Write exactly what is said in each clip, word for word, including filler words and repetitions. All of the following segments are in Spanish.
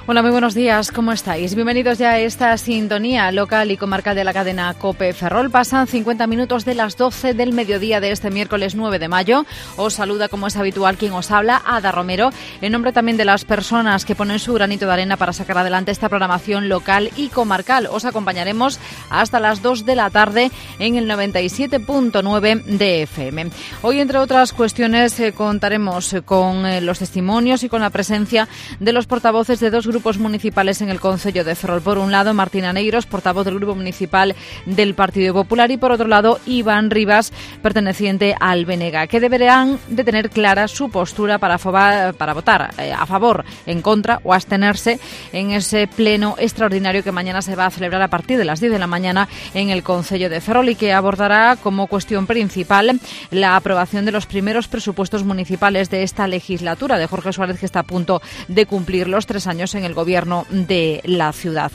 Hola, muy buenos días, ¿cómo estáis? Bienvenidos ya a esta sintonía local y comarcal de la cadena COPE Ferrol. Pasan cincuenta minutos de las doce del mediodía de este miércoles nueve de mayo. Os saluda, como es habitual, quien os habla, Ada Romero, en nombre también de las personas que ponen su granito de arena para sacar adelante esta programación local y comarcal. Os acompañaremos hasta las dos de la tarde en el noventa y siete punto nueve de F M. Hoy, entre otras cuestiones, eh, contaremos con eh, los testimonios y con la presencia de los portavoces de dos grupos grupos municipales en el concello de Ferrol. Por un lado, Martina Neiros, portavoz del Grupo Municipal del Partido Popular, y por otro lado, Iván Rivas, perteneciente al B N G, que deberán de tener clara su postura para, fobar, para votar eh, a favor, en contra o abstenerse en ese pleno extraordinario que mañana se va a celebrar a partir de las diez de la mañana en el concello de Ferrol y que abordará como cuestión principal la aprobación de los primeros presupuestos municipales de esta legislatura de Jorge Suárez, que está a punto de cumplir los tres años en el gobierno de la ciudad.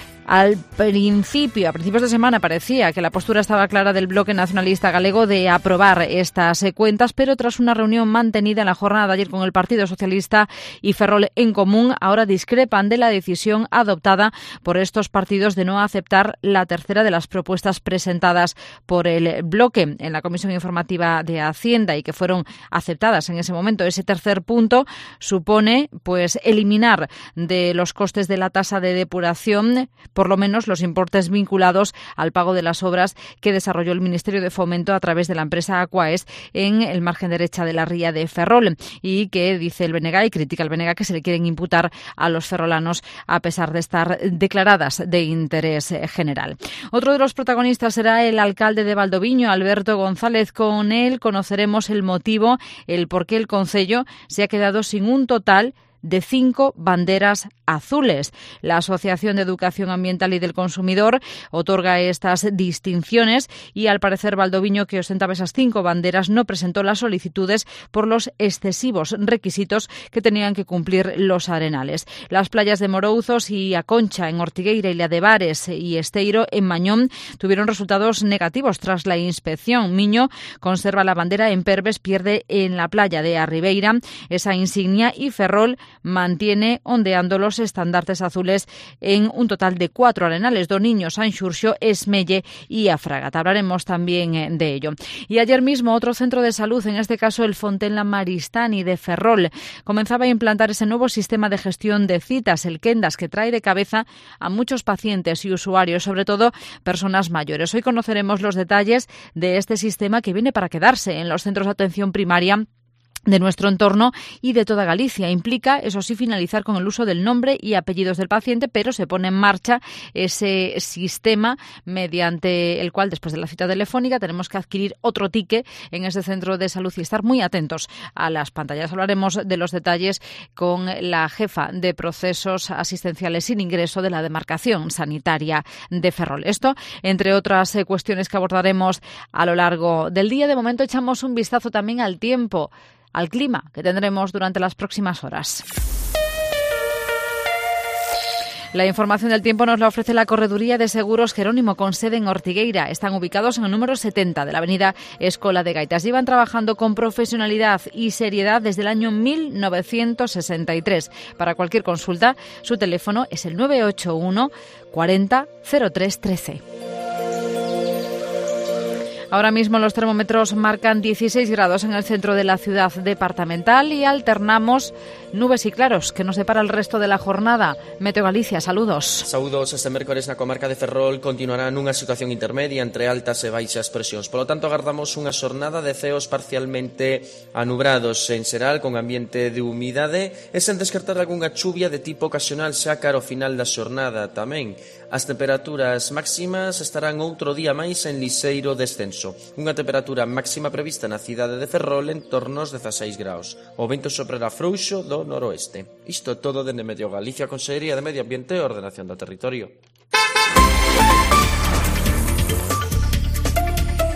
Al principio, a principios de semana, parecía que la postura estaba clara del Bloque Nacionalista Galego de aprobar estas cuentas, pero tras una reunión mantenida en la jornada de ayer con el Partido Socialista y Ferrol en Común, ahora discrepan de la decisión adoptada por estos partidos de no aceptar la tercera de las propuestas presentadas por el Bloque en la Comisión Informativa de Hacienda y que fueron aceptadas en ese momento. Ese tercer punto supone pues eliminar de los costes de la tasa de depuración por lo menos los importes vinculados al pago de las obras que desarrolló el Ministerio de Fomento a través de la empresa Aquaes en el margen derecha de la ría de Ferrol y que dice el B N G y critica el B N G que se le quieren imputar a los ferrolanos a pesar de estar declaradas de interés general. Otro de los protagonistas será el alcalde de Valdoviño, Alberto González. Con él conoceremos el motivo, el por qué el concello se ha quedado sin un total de cinco banderas azules. La Asociación de Educación Ambiental y del Consumidor otorga estas distinciones y, al parecer, Valdoviño, que ostentaba esas cinco banderas, no presentó las solicitudes por los excesivos requisitos que tenían que cumplir los arenales. Las playas de Morouzos y A Concha en Ortigueira y la de Bares y Esteiro en Mañón tuvieron resultados negativos tras la inspección. Miño conserva la bandera, en Perves pierde en la playa de Arribeira esa insignia y Ferrol mantiene ondeando los estandartes azules en un total de cuatro arenales: Doniño, Sanxurxo, Esmelle y Afragata. Hablaremos también de ello. Y ayer mismo otro centro de salud, en este caso el Fontenla Maristani de Ferrol, comenzaba a implantar ese nuevo sistema de gestión de citas, el Kendas, que trae de cabeza a muchos pacientes y usuarios, sobre todo personas mayores. Hoy conoceremos los detalles de este sistema que viene para quedarse en los centros de atención primaria de nuestro entorno y de toda Galicia. Implica, eso sí, finalizar con el uso del nombre y apellidos del paciente, pero se pone en marcha ese sistema mediante el cual, después de la cita telefónica, tenemos que adquirir otro ticket en ese centro de salud y estar muy atentos a las pantallas. Hablaremos de los detalles con la jefa de procesos asistenciales sin ingreso de la demarcación sanitaria de Ferrol. Esto, entre otras cuestiones que abordaremos a lo largo del día. De momento echamos un vistazo también al tiempo, al clima que tendremos durante las próximas horas. La información del tiempo nos la ofrece la Correduría de Seguros Jerónimo, con sede en Ortigueira. Están ubicados en el número setenta de la avenida Escola de Gaitas. Llevan trabajando con profesionalidad y seriedad desde el año mil novecientos sesenta y tres. Para cualquier consulta, su teléfono es el nueve ocho uno cuarenta cero tres trece. Ahora mismo los termómetros marcan dieciséis grados en el centro de la ciudad departamental y alternamos nubes y claros que nos depara el resto de la jornada. Meteo Galicia, saludos. Saúdos. Este mércores na comarca de Ferrol continuará nunha situación intermedia entre altas e baixas presións. Polo tanto, agardamos unha xornada de ceos parcialmente anubrados en xeral, con ambiente de humidade e sen descartar algunha chuvia de tipo ocasional xa cara ao final da xornada tamén. As temperaturas máximas estarán outro día máis en lixeiro descenso. Unha temperatura máxima prevista na cidade de Ferrol en torno aos dezaseis graus. O vento soprará frouxo do noroeste. Isto é todo dende Medio Galicia, Consellería de Medio Ambiente e Ordenación do Territorio.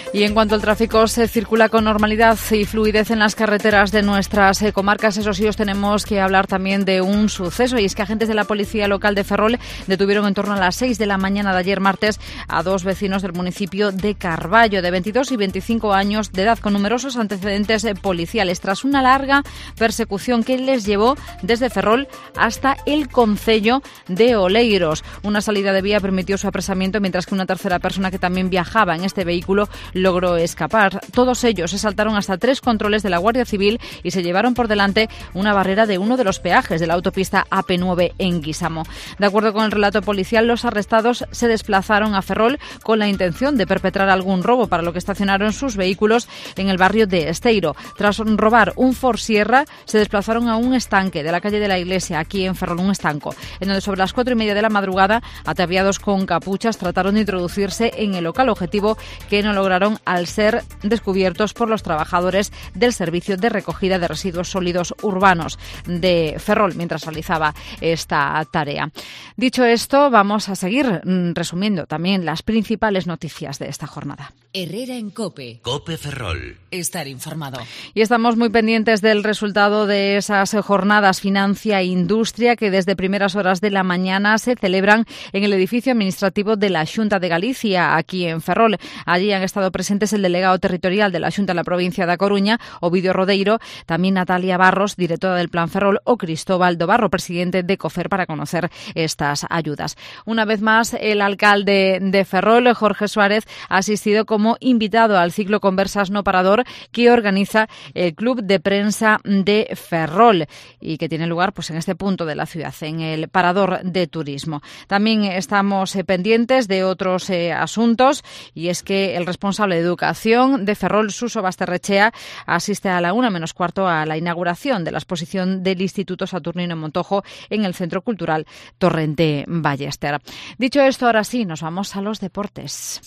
Y en cuanto al tráfico, se circula con normalidad y fluidez en las carreteras de nuestras eh, comarcas. Eso sí, os tenemos que hablar también de un suceso, y es que agentes de la Policía Local de Ferrol detuvieron en torno a las seis de la mañana de ayer martes a dos vecinos del municipio de Carballo, de veintidós y veinticinco años de edad, con numerosos antecedentes eh, policiales, tras una larga persecución que les llevó desde Ferrol hasta el concello de Oleiros. Una salida de vía permitió su apresamiento, mientras que una tercera persona que también viajaba en este vehículo logró escapar. Todos ellos se saltaron hasta tres controles de la Guardia Civil y se llevaron por delante una barrera de uno de los peajes de la autopista A P nueve en Guisamo. De acuerdo con el relato policial, los arrestados se desplazaron a Ferrol con la intención de perpetrar algún robo, para lo que estacionaron sus vehículos en el barrio de Esteiro. Tras robar un Ford Sierra, se desplazaron a un estanque de la calle de la Iglesia, aquí en Ferrol, un estanco, en donde sobre las cuatro y media de la madrugada, ataviados con capuchas, trataron de introducirse en el local, objetivo que no lograron al ser descubiertos por los trabajadores del Servicio de Recogida de Residuos Sólidos Urbanos de Ferrol mientras realizaba esta tarea. Dicho esto, vamos a seguir resumiendo también las principales noticias de esta jornada. Herrera en COPE. COPE Ferrol. Estar informado. Y estamos muy pendientes del resultado de esas jornadas Financia e Industria que desde primeras horas de la mañana se celebran en el edificio administrativo de la Xunta de Galicia, aquí en Ferrol. Allí han estado presentes el delegado territorial de la Xunta de la provincia da Coruña, Ovidio Rodeiro, también Natalia Barros, directora del Plan Ferrol, o Cristóbal Dobarro, presidente de COFER, para conocer estas ayudas. Una vez más, el alcalde de Ferrol, Jorge Suárez, ha asistido como invitado al ciclo Conversas No Parador que organiza el Club de Prensa de Ferrol y que tiene lugar pues en este punto de la ciudad, en el Parador de Turismo. También estamos eh, pendientes de otros eh, asuntos, y es que el responsable de Educación de Ferrol, Suso Basterrechea, asiste a la una menos cuarto a la inauguración de la exposición del Instituto Saturnino Montojo en el Centro Cultural Torrente Ballester. Dicho esto, ahora sí, nos vamos a los deportes.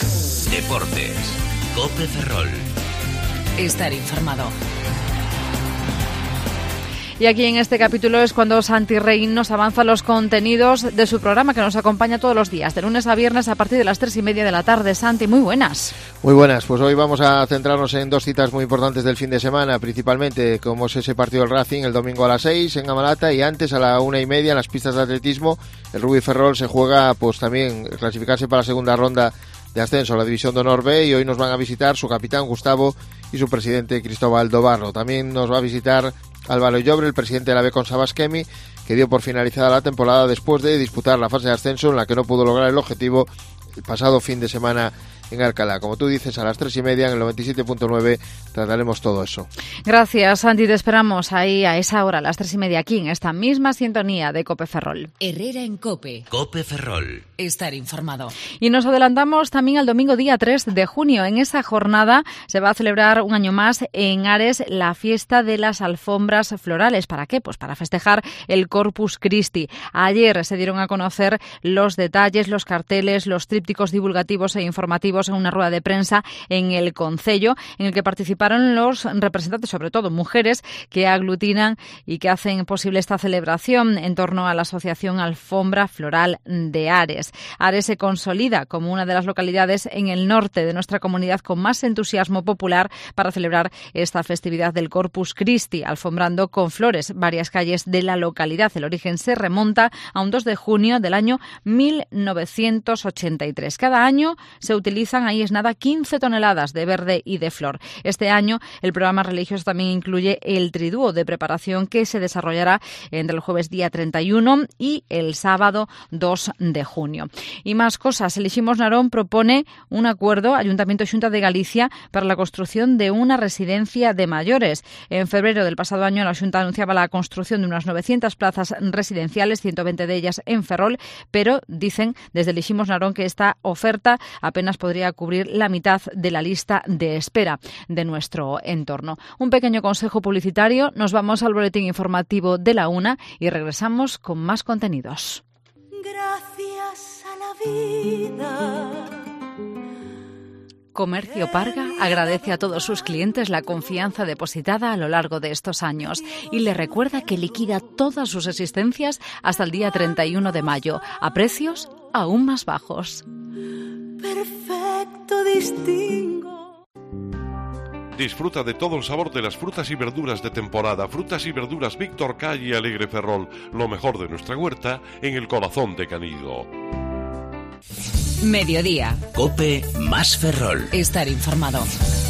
Deportes. COPE Ferrol. Estar informado. Y aquí en este capítulo es cuando Santi Rey nos avanza los contenidos de su programa, que nos acompaña todos los días, de lunes a viernes a partir de las tres y media de la tarde. Santi, muy buenas. Muy buenas, pues hoy vamos a centrarnos en dos citas muy importantes del fin de semana, principalmente como es ese partido del Racing el domingo a las seis en Amalata, y antes a la una y media en las pistas de atletismo el Rubí Ferrol se juega pues también clasificarse para la segunda ronda de ascenso a la División de Honor B, y hoy nos van a visitar su capitán Gustavo y su presidente Cristóbal Dobarro. También nos va a visitar Álvaro Llobre, el presidente de la B con Sabaskemi, que dio por finalizada la temporada después de disputar la fase de ascenso en la que no pudo lograr el objetivo el pasado fin de semana en Alcalá. Como tú dices, a las tres y media en el noventa y siete punto nueve trataremos todo eso. Gracias, Santi. Te esperamos ahí a esa hora, a las tres y media, aquí en esta misma sintonía de COPE Ferrol. Herrera en COPE. COPE Ferrol. Estar informado. Y nos adelantamos también al domingo día tres de junio. En esa jornada se va a celebrar un año más en Ares la fiesta de las alfombras florales. ¿Para qué? Pues para festejar el Corpus Christi. Ayer se dieron a conocer los detalles, los carteles, los trípticos divulgativos e informativos en una rueda de prensa en el concello, en el que participaron los representantes, sobre todo mujeres, que aglutinan y que hacen posible esta celebración en torno a la Asociación Alfombra Floral de Ares. Ares se consolida como una de las localidades en el norte de nuestra comunidad con más entusiasmo popular para celebrar esta festividad del Corpus Christi, alfombrando con flores varias calles de la localidad. El origen se remonta a un dos de junio del año mil novecientos ochenta y tres. Cada año se utiliza ahí es nada quince toneladas de verde y de flor. Este año el programa religioso también incluye el tridúo de preparación que se desarrollará entre el jueves día treinta y uno y el sábado dos de junio. Y más cosas. El Iximos Narón propone un acuerdo Ayuntamiento y Xunta de Galicia para la construcción de una residencia de mayores. En febrero del pasado año la Xunta anunciaba la construcción de unas novecientas plazas residenciales, ciento veinte de ellas en Ferrol, pero dicen desde el Iximos Narón que esta oferta apenas podría cubrir la mitad de la lista de espera de nuestro entorno. Un pequeño consejo publicitario, nos vamos al boletín informativo de la una y regresamos con más contenidos. Gracias a la vida. Comercio Parga agradece a todos sus clientes la confianza depositada a lo largo de estos años y le recuerda que liquida todas sus existencias hasta el día treinta y uno de mayo a precios aún más bajos. Perfecto distingo. Disfruta de todo el sabor de las frutas y verduras de temporada. Frutas y verduras Víctor Calle Alegre Ferrol. Lo mejor de nuestra huerta en el corazón de Canido. Mediodía. COPE más Ferrol. Estar informado.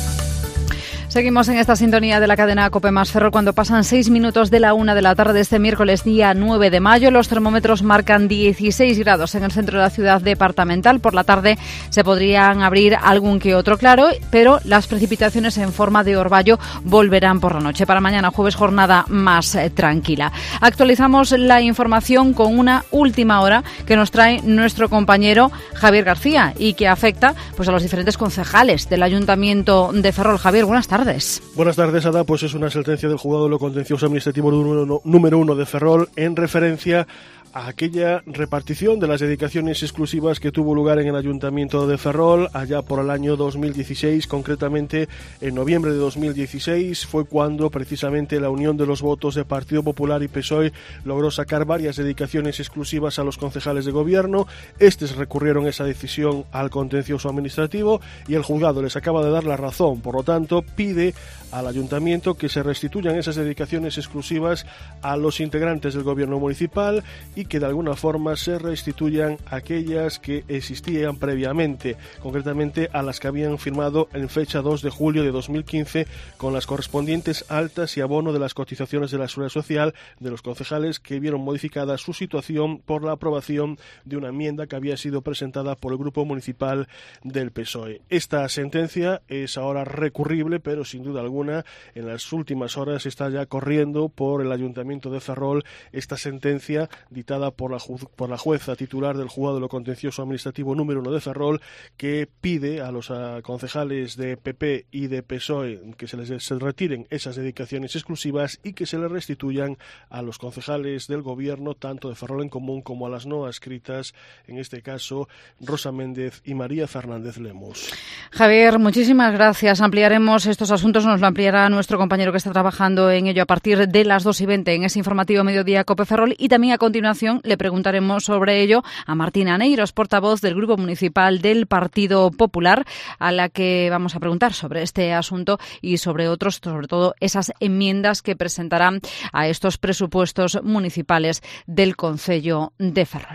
Seguimos en esta sintonía de la cadena COPE más Ferrol cuando pasan seis minutos de la una de la tarde de este miércoles día nueve de mayo. Los termómetros marcan dieciséis grados en el centro de la ciudad departamental. Por la tarde se podrían abrir algún que otro claro, pero las precipitaciones en forma de orvallo volverán por la noche. Para mañana jueves jornada más eh, tranquila. Actualizamos la información con una última hora que nos trae nuestro compañero Javier García y que afecta pues a los diferentes concejales del Ayuntamiento de Ferrol. Javier, buenas tardes. Buenas tardes, Ada. Pues es una sentencia del juzgado de lo contencioso administrativo número, número uno de Ferrol en referencia a aquella repartición de las dedicaciones exclusivas que tuvo lugar en el Ayuntamiento de Ferrol allá por el año dos mil dieciséis, concretamente en noviembre de dos mil dieciséis fue cuando precisamente la unión de los votos de Partido Popular y P S O E logró sacar varias dedicaciones exclusivas a los concejales de gobierno. Estos recurrieron esa decisión al contencioso administrativo y el juzgado les acaba de dar la razón. Por lo tanto, pide al Ayuntamiento que se restituyan esas dedicaciones exclusivas a los integrantes del gobierno municipal y que de alguna forma se restituyan aquellas que existían previamente, concretamente a las que habían firmado en fecha dos de julio de dos mil quince con las correspondientes altas y abono de las cotizaciones de la Seguridad Social de los concejales que vieron modificada su situación por la aprobación de una enmienda que había sido presentada por el Grupo Municipal del P S O E. Esta sentencia es ahora recurrible, pero sin duda alguna en las últimas horas está ya corriendo por el Ayuntamiento de Ferrol esta sentencia dictada por la, ju- por la jueza titular del juzgado de lo contencioso administrativo número uno de Ferrol, que pide a los a, concejales de P P y de P S O E que se les se retiren esas dedicaciones exclusivas y que se les restituyan a los concejales del gobierno, tanto de Ferrol en Común como a las no adscritas, en este caso Rosa Méndez y María Fernández Lemos. Javier, muchísimas gracias. Ampliaremos estos asuntos, nos lo ampliará nuestro compañero que está trabajando en ello a partir de las dos y veinte en ese informativo Mediodía COPE Ferrol, y también a continuación le preguntaremos sobre ello a Martina Neiros, portavoz del Grupo Municipal del Partido Popular, a la que vamos a preguntar sobre este asunto y sobre otros, sobre todo esas enmiendas que presentarán a estos presupuestos municipales del Concello de Ferrol.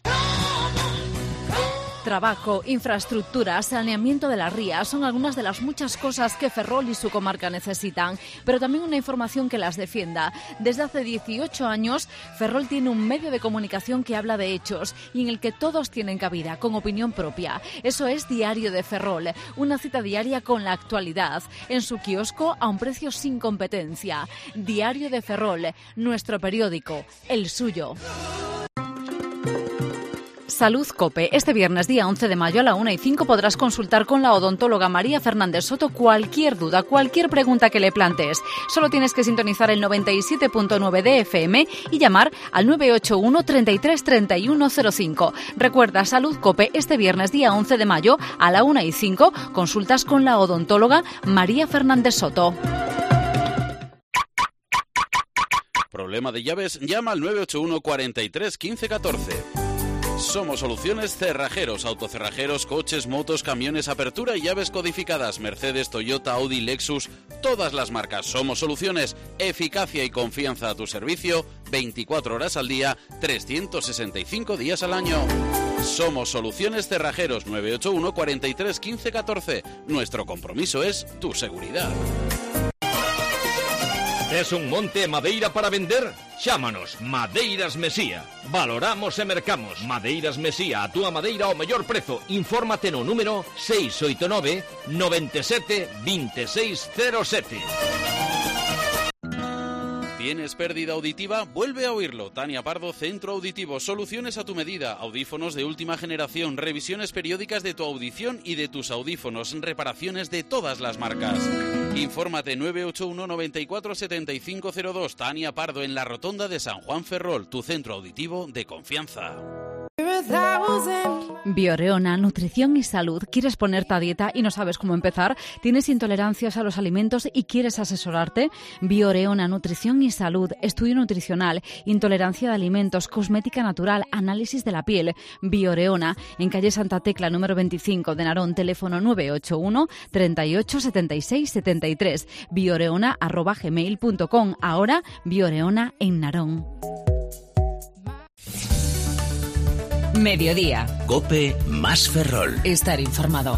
Trabajo, infraestructura, saneamiento de las rías son algunas de las muchas cosas que Ferrol y su comarca necesitan, pero también una información que las defienda. Desde hace dieciocho años, Ferrol tiene un medio de comunicación que habla de hechos y en el que todos tienen cabida, con opinión propia. Eso es Diario de Ferrol, una cita diaria con la actualidad, en su kiosco a un precio sin competencia. Diario de Ferrol, nuestro periódico, el suyo. Salud COPE. Este viernes, día once de mayo a la una y cinco podrás consultar con la odontóloga María Fernández Soto cualquier duda, cualquier pregunta que le plantees. Solo tienes que sintonizar el noventa y siete punto nueve de F M y llamar al nueve ocho uno, treinta y tres, treinta y uno cero cinco. Recuerda, Salud COPE, este viernes, día once de mayo a la una y cinco, consultas con la odontóloga María Fernández Soto. ¿Problema de llaves? Llama al nueve ocho uno, cuarenta y tres, quince, catorce. Somos Soluciones Cerrajeros, autocerrajeros, coches, motos, camiones, apertura y llaves codificadas. Mercedes, Toyota, Audi, Lexus, todas las marcas. Somos Soluciones, eficacia y confianza a tu servicio, veinticuatro horas al día, trescientos sesenta y cinco días al año. Somos Soluciones Cerrajeros, nueve ocho uno, cuarenta y tres, quince, catorce. Nuestro compromiso es tu seguridad. ¿Es un monte madeira para vender? Chámanos Madeiras Mesía. Valoramos e mercamos. Madeiras Mesía, a túa madeira ao mellor prezo. Infórmate no número seis oito nove, nove sete, dos seis cero sete. ¿Tienes pérdida auditiva? Vuelve a oírlo. Tania Pardo, Centro Auditivo. Soluciones a tu medida. Audífonos de última generación. Revisiones periódicas de tu audición y de tus audífonos. Reparaciones de todas las marcas. Infórmate nueve ocho uno, noventa y cuatro, setenta y cinco cero dos. Tania Pardo, en la Rotonda de San Juan Ferrol. Tu centro auditivo de confianza. Bioreona, nutrición y salud. ¿Quieres ponerte a dieta y no sabes cómo empezar? ¿Tienes intolerancias a los alimentos y quieres asesorarte? Bioreona, nutrición y salud, estudio nutricional, intolerancia de alimentos, cosmética natural, análisis de la piel. Bioreona, en calle Santa Tecla, número veinticinco de Narón, teléfono nueve ocho uno, treinta y ocho, setenta y seis, setenta y tres, bioreona arroba gmail punto com. Ahora, Bioreona en Narón. Mediodía. COPE más Ferrol. Estar informado.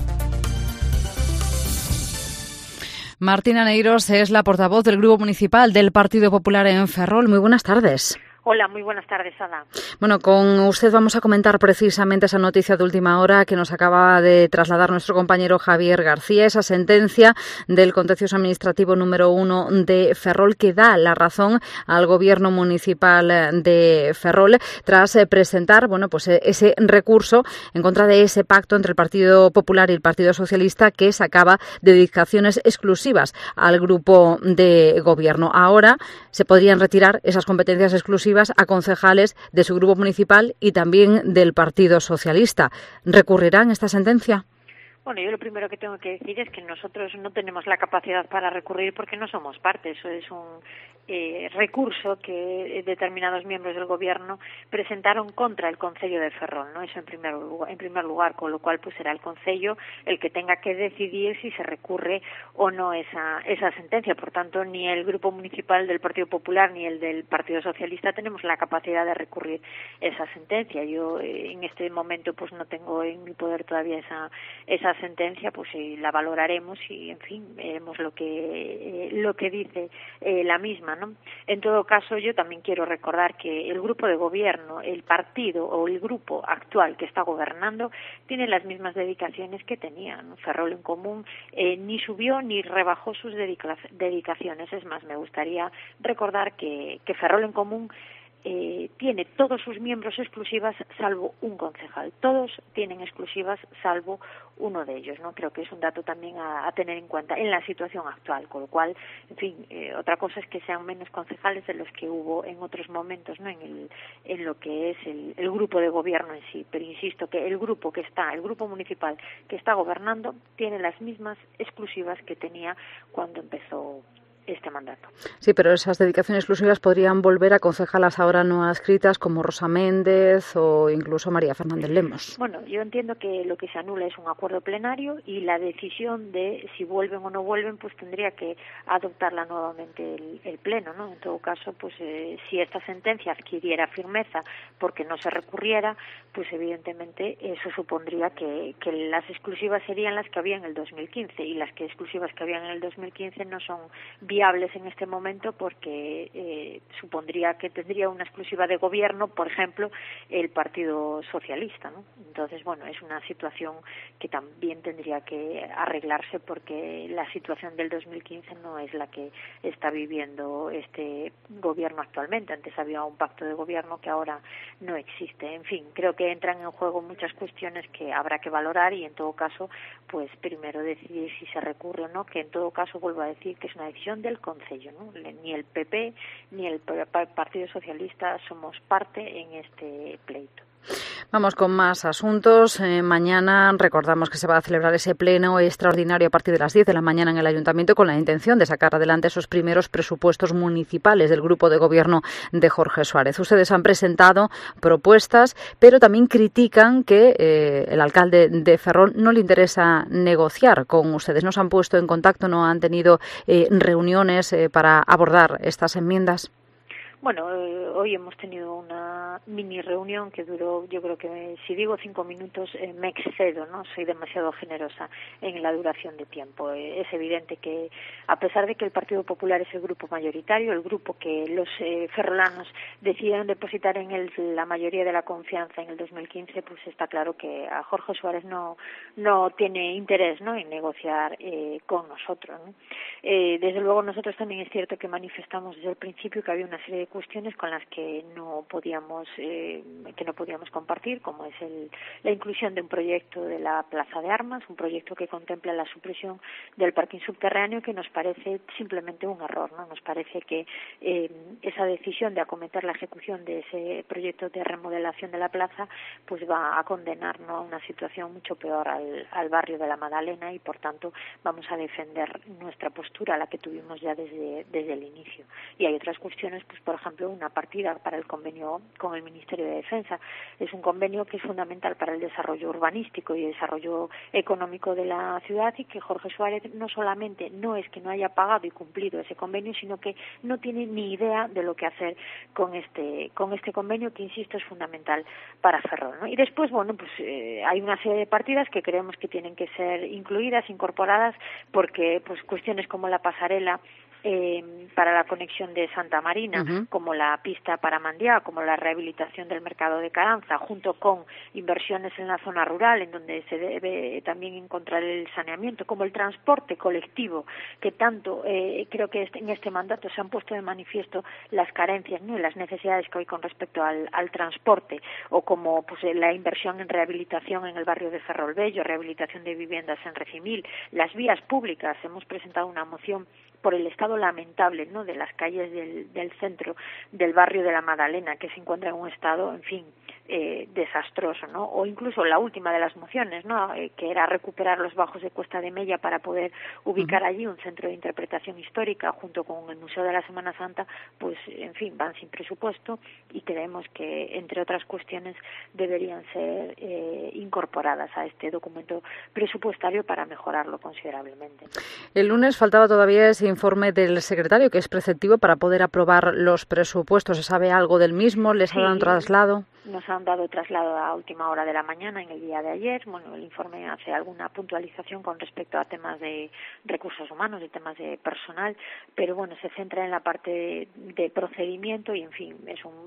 Martina Neiros es la portavoz del Grupo Municipal del Partido Popular en Ferrol. Muy buenas tardes. Hola, muy buenas tardes, Ada. Bueno, con usted vamos a comentar precisamente esa noticia de última hora que nos acaba de trasladar nuestro compañero Javier García, esa sentencia del Contencioso Administrativo número uno de Ferrol que da la razón al Gobierno Municipal de Ferrol tras presentar, bueno, pues ese recurso en contra de ese pacto entre el Partido Popular y el Partido Socialista que sacaba dedicaciones exclusivas al grupo de gobierno. Ahora se podrían retirar esas competencias exclusivas a concejales de su grupo municipal y también del Partido Socialista. ¿Recurrirán esta sentencia? Bueno, yo lo primero que tengo que decir es que nosotros no tenemos la capacidad para recurrir porque no somos parte. Eso es un eh, recurso que determinados miembros del Gobierno presentaron contra el Concello de Ferrol, ¿no? Eso en primer lugar, en primer lugar, con lo cual pues será el Concello el que tenga que decidir si se recurre o no esa esa sentencia. Por tanto, ni el Grupo Municipal del Partido Popular ni el del Partido Socialista tenemos la capacidad de recurrir esa sentencia. Yo eh, en este momento pues no tengo en mi poder todavía esa esa sentencia, pues eh, la valoraremos y en fin veremos lo que eh, lo que dice eh, la misma, ¿no? En todo caso, yo también quiero recordar que el grupo de gobierno, el partido o el grupo actual que está gobernando tiene las mismas dedicaciones que tenía, ¿no? Ferrol en Común eh, ni subió ni rebajó sus dedica- dedicaciones. Es más, me gustaría recordar que, que Ferrol en Común Eh, tiene todos sus miembros exclusivas salvo un concejal. Todos tienen exclusivas salvo uno de ellos, ¿no? Creo que es un dato también a, a tener en cuenta en la situación actual, con lo cual, en fin, eh, otra cosa es que sean menos concejales de los que hubo en otros momentos, ¿no? En el, en lo que es el, el grupo de gobierno en sí. Pero insisto que el grupo que está, el grupo municipal que está gobernando, tiene las mismas exclusivas que tenía cuando empezó este mandato. Sí, pero esas dedicaciones exclusivas podrían volver a concejalas ahora no adscritas como Rosa Méndez o incluso María Fernández Lemos. Bueno, yo entiendo que lo que se anula es un acuerdo plenario y la decisión de si vuelven o no vuelven pues tendría que adoptarla nuevamente el, el Pleno, ¿no? En todo caso, pues eh, si esta sentencia adquiriera firmeza porque no se recurriera, pues evidentemente eso supondría que, que las exclusivas serían las que había en el dos mil quince y las que exclusivas que habían en el dos mil quince no son viables en este momento porque eh, supondría que tendría una exclusiva de gobierno, por ejemplo, el Partido Socialista, ¿no? Entonces, bueno, es una situación que también tendría que arreglarse porque la situación del dos mil quince no es la que está viviendo este gobierno actualmente. Antes había un pacto de gobierno que ahora no existe. En fin, creo que entran en juego muchas cuestiones que habrá que valorar y en todo caso, pues primero decidir si se recurre o no, que en todo caso vuelvo a decir que es una decisión del Concello, ¿no? Ni el P P ni el Partido Socialista somos parte en este pleito. Vamos con más asuntos. Eh, mañana recordamos que se va a celebrar ese pleno extraordinario a partir de las diez de la mañana en el Ayuntamiento con la intención de sacar adelante esos primeros presupuestos municipales del grupo de gobierno de Jorge Suárez. Ustedes han presentado propuestas, pero también critican que eh, el alcalde de Ferrol no le interesa negociar con ustedes. ¿No se han puesto en contacto, no han tenido eh, reuniones eh, para abordar estas enmiendas? Bueno, eh, hoy hemos tenido una mini reunión que duró, yo creo que si digo cinco minutos eh, me excedo, ¿no? Soy demasiado generosa en la duración de tiempo. Eh, es evidente que a pesar de que el Partido Popular es el grupo mayoritario, el grupo que los eh, ferrolanos decidieron depositar en él la mayoría de la confianza en el dos mil quince, pues está claro que a Jorge Suárez no no tiene interés, ¿no? En negociar eh, con nosotros, ¿no? Eh, desde luego nosotros también es cierto que manifestamos desde el principio que había una serie de cuestiones con las que no podíamos eh, que no podíamos compartir, como es el, la inclusión de un proyecto de la Plaza de Armas, un proyecto que contempla la supresión del parking subterráneo, que nos parece simplemente un error, ¿no? Nos parece que eh, esa decisión de acometer la ejecución de ese proyecto de remodelación de la plaza pues va a condenar, ¿no?, a una situación mucho peor al, al barrio de la Madalena, y por tanto vamos a defender nuestra postura, la que tuvimos ya desde, desde el inicio. Y hay otras cuestiones, pues por ejemplo, una partida para el convenio con el Ministerio de Defensa. Es un convenio que es fundamental para el desarrollo urbanístico y el desarrollo económico de la ciudad, y que Jorge Suárez no solamente no es que no haya pagado y cumplido ese convenio, sino que no tiene ni idea de lo que hacer con este con este convenio, que insisto es fundamental para Ferrol, ¿no? Y después, bueno, pues eh, hay una serie de partidas que creemos que tienen que ser incluidas, incorporadas, porque pues cuestiones como la pasarela Eh, para la conexión de Santa Marina, uh-huh. como la pista para Mandiá, como la rehabilitación del mercado de Caranza, junto con inversiones en la zona rural, en donde se debe también encontrar el saneamiento, como el transporte colectivo, que tanto eh, creo que este, en este mandato se han puesto de manifiesto las carencias, ¿no?, y las necesidades que hay con respecto al, al transporte, o como pues la inversión en rehabilitación en el barrio de Ferrol Bello, rehabilitación de viviendas en Recimil, las vías públicas. Hemos presentado una moción por el estado lamentable, ¿no?, de las calles del, del centro del barrio de la Madalena, que se encuentra en un estado, en fin, eh, desastroso, ¿no? O incluso la última de las mociones, ¿no?, eh, que era recuperar los bajos de Cuesta de Mella para poder ubicar uh-huh. allí un centro de interpretación histórica junto con el Museo de la Semana Santa, pues, en fin, van sin presupuesto, y creemos que, entre otras cuestiones, deberían ser eh, incorporadas a este documento presupuestario para mejorarlo considerablemente. El lunes faltaba todavía ese informe del secretario, que es preceptivo para poder aprobar los presupuestos. ¿Se sabe algo del mismo? ¿Les sí, ha dado un traslado? Nos han dado traslado a última hora de la mañana, en el día de ayer. Bueno, el informe hace alguna puntualización con respecto a temas de recursos humanos, de temas de personal, pero bueno, se centra en la parte de, de procedimiento, y en fin, es un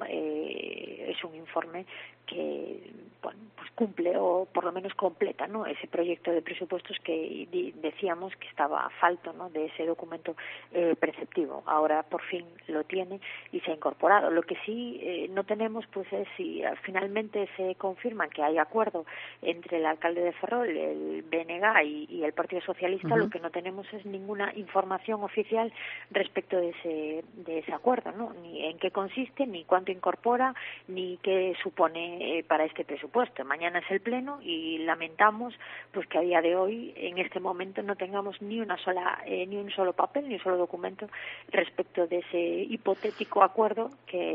eh, es un informe que, bueno, pues cumple, o por lo menos completa, ¿no?, ese proyecto de presupuestos que di, decíamos que estaba falto, ¿no?, de ese documento eh, preceptivo. Ahora por fin lo tiene y se ha incorporado. Lo que sí eh, no tenemos, pues, es si finalmente se confirma que hay acuerdo entre el alcalde de Ferrol, el B N G y, y el Partido Socialista. Uh-huh. Lo que no tenemos es ninguna información oficial respecto de ese de ese acuerdo, ¿no?, ni en qué consiste, ni cuánto incorpora, ni qué supone eh, para este presupuesto. Mañana es el pleno y lamentamos pues que a día de hoy, en este momento, no tengamos ni una sola eh, ni un solo papel, ni un solo documento respecto de ese hipotético acuerdo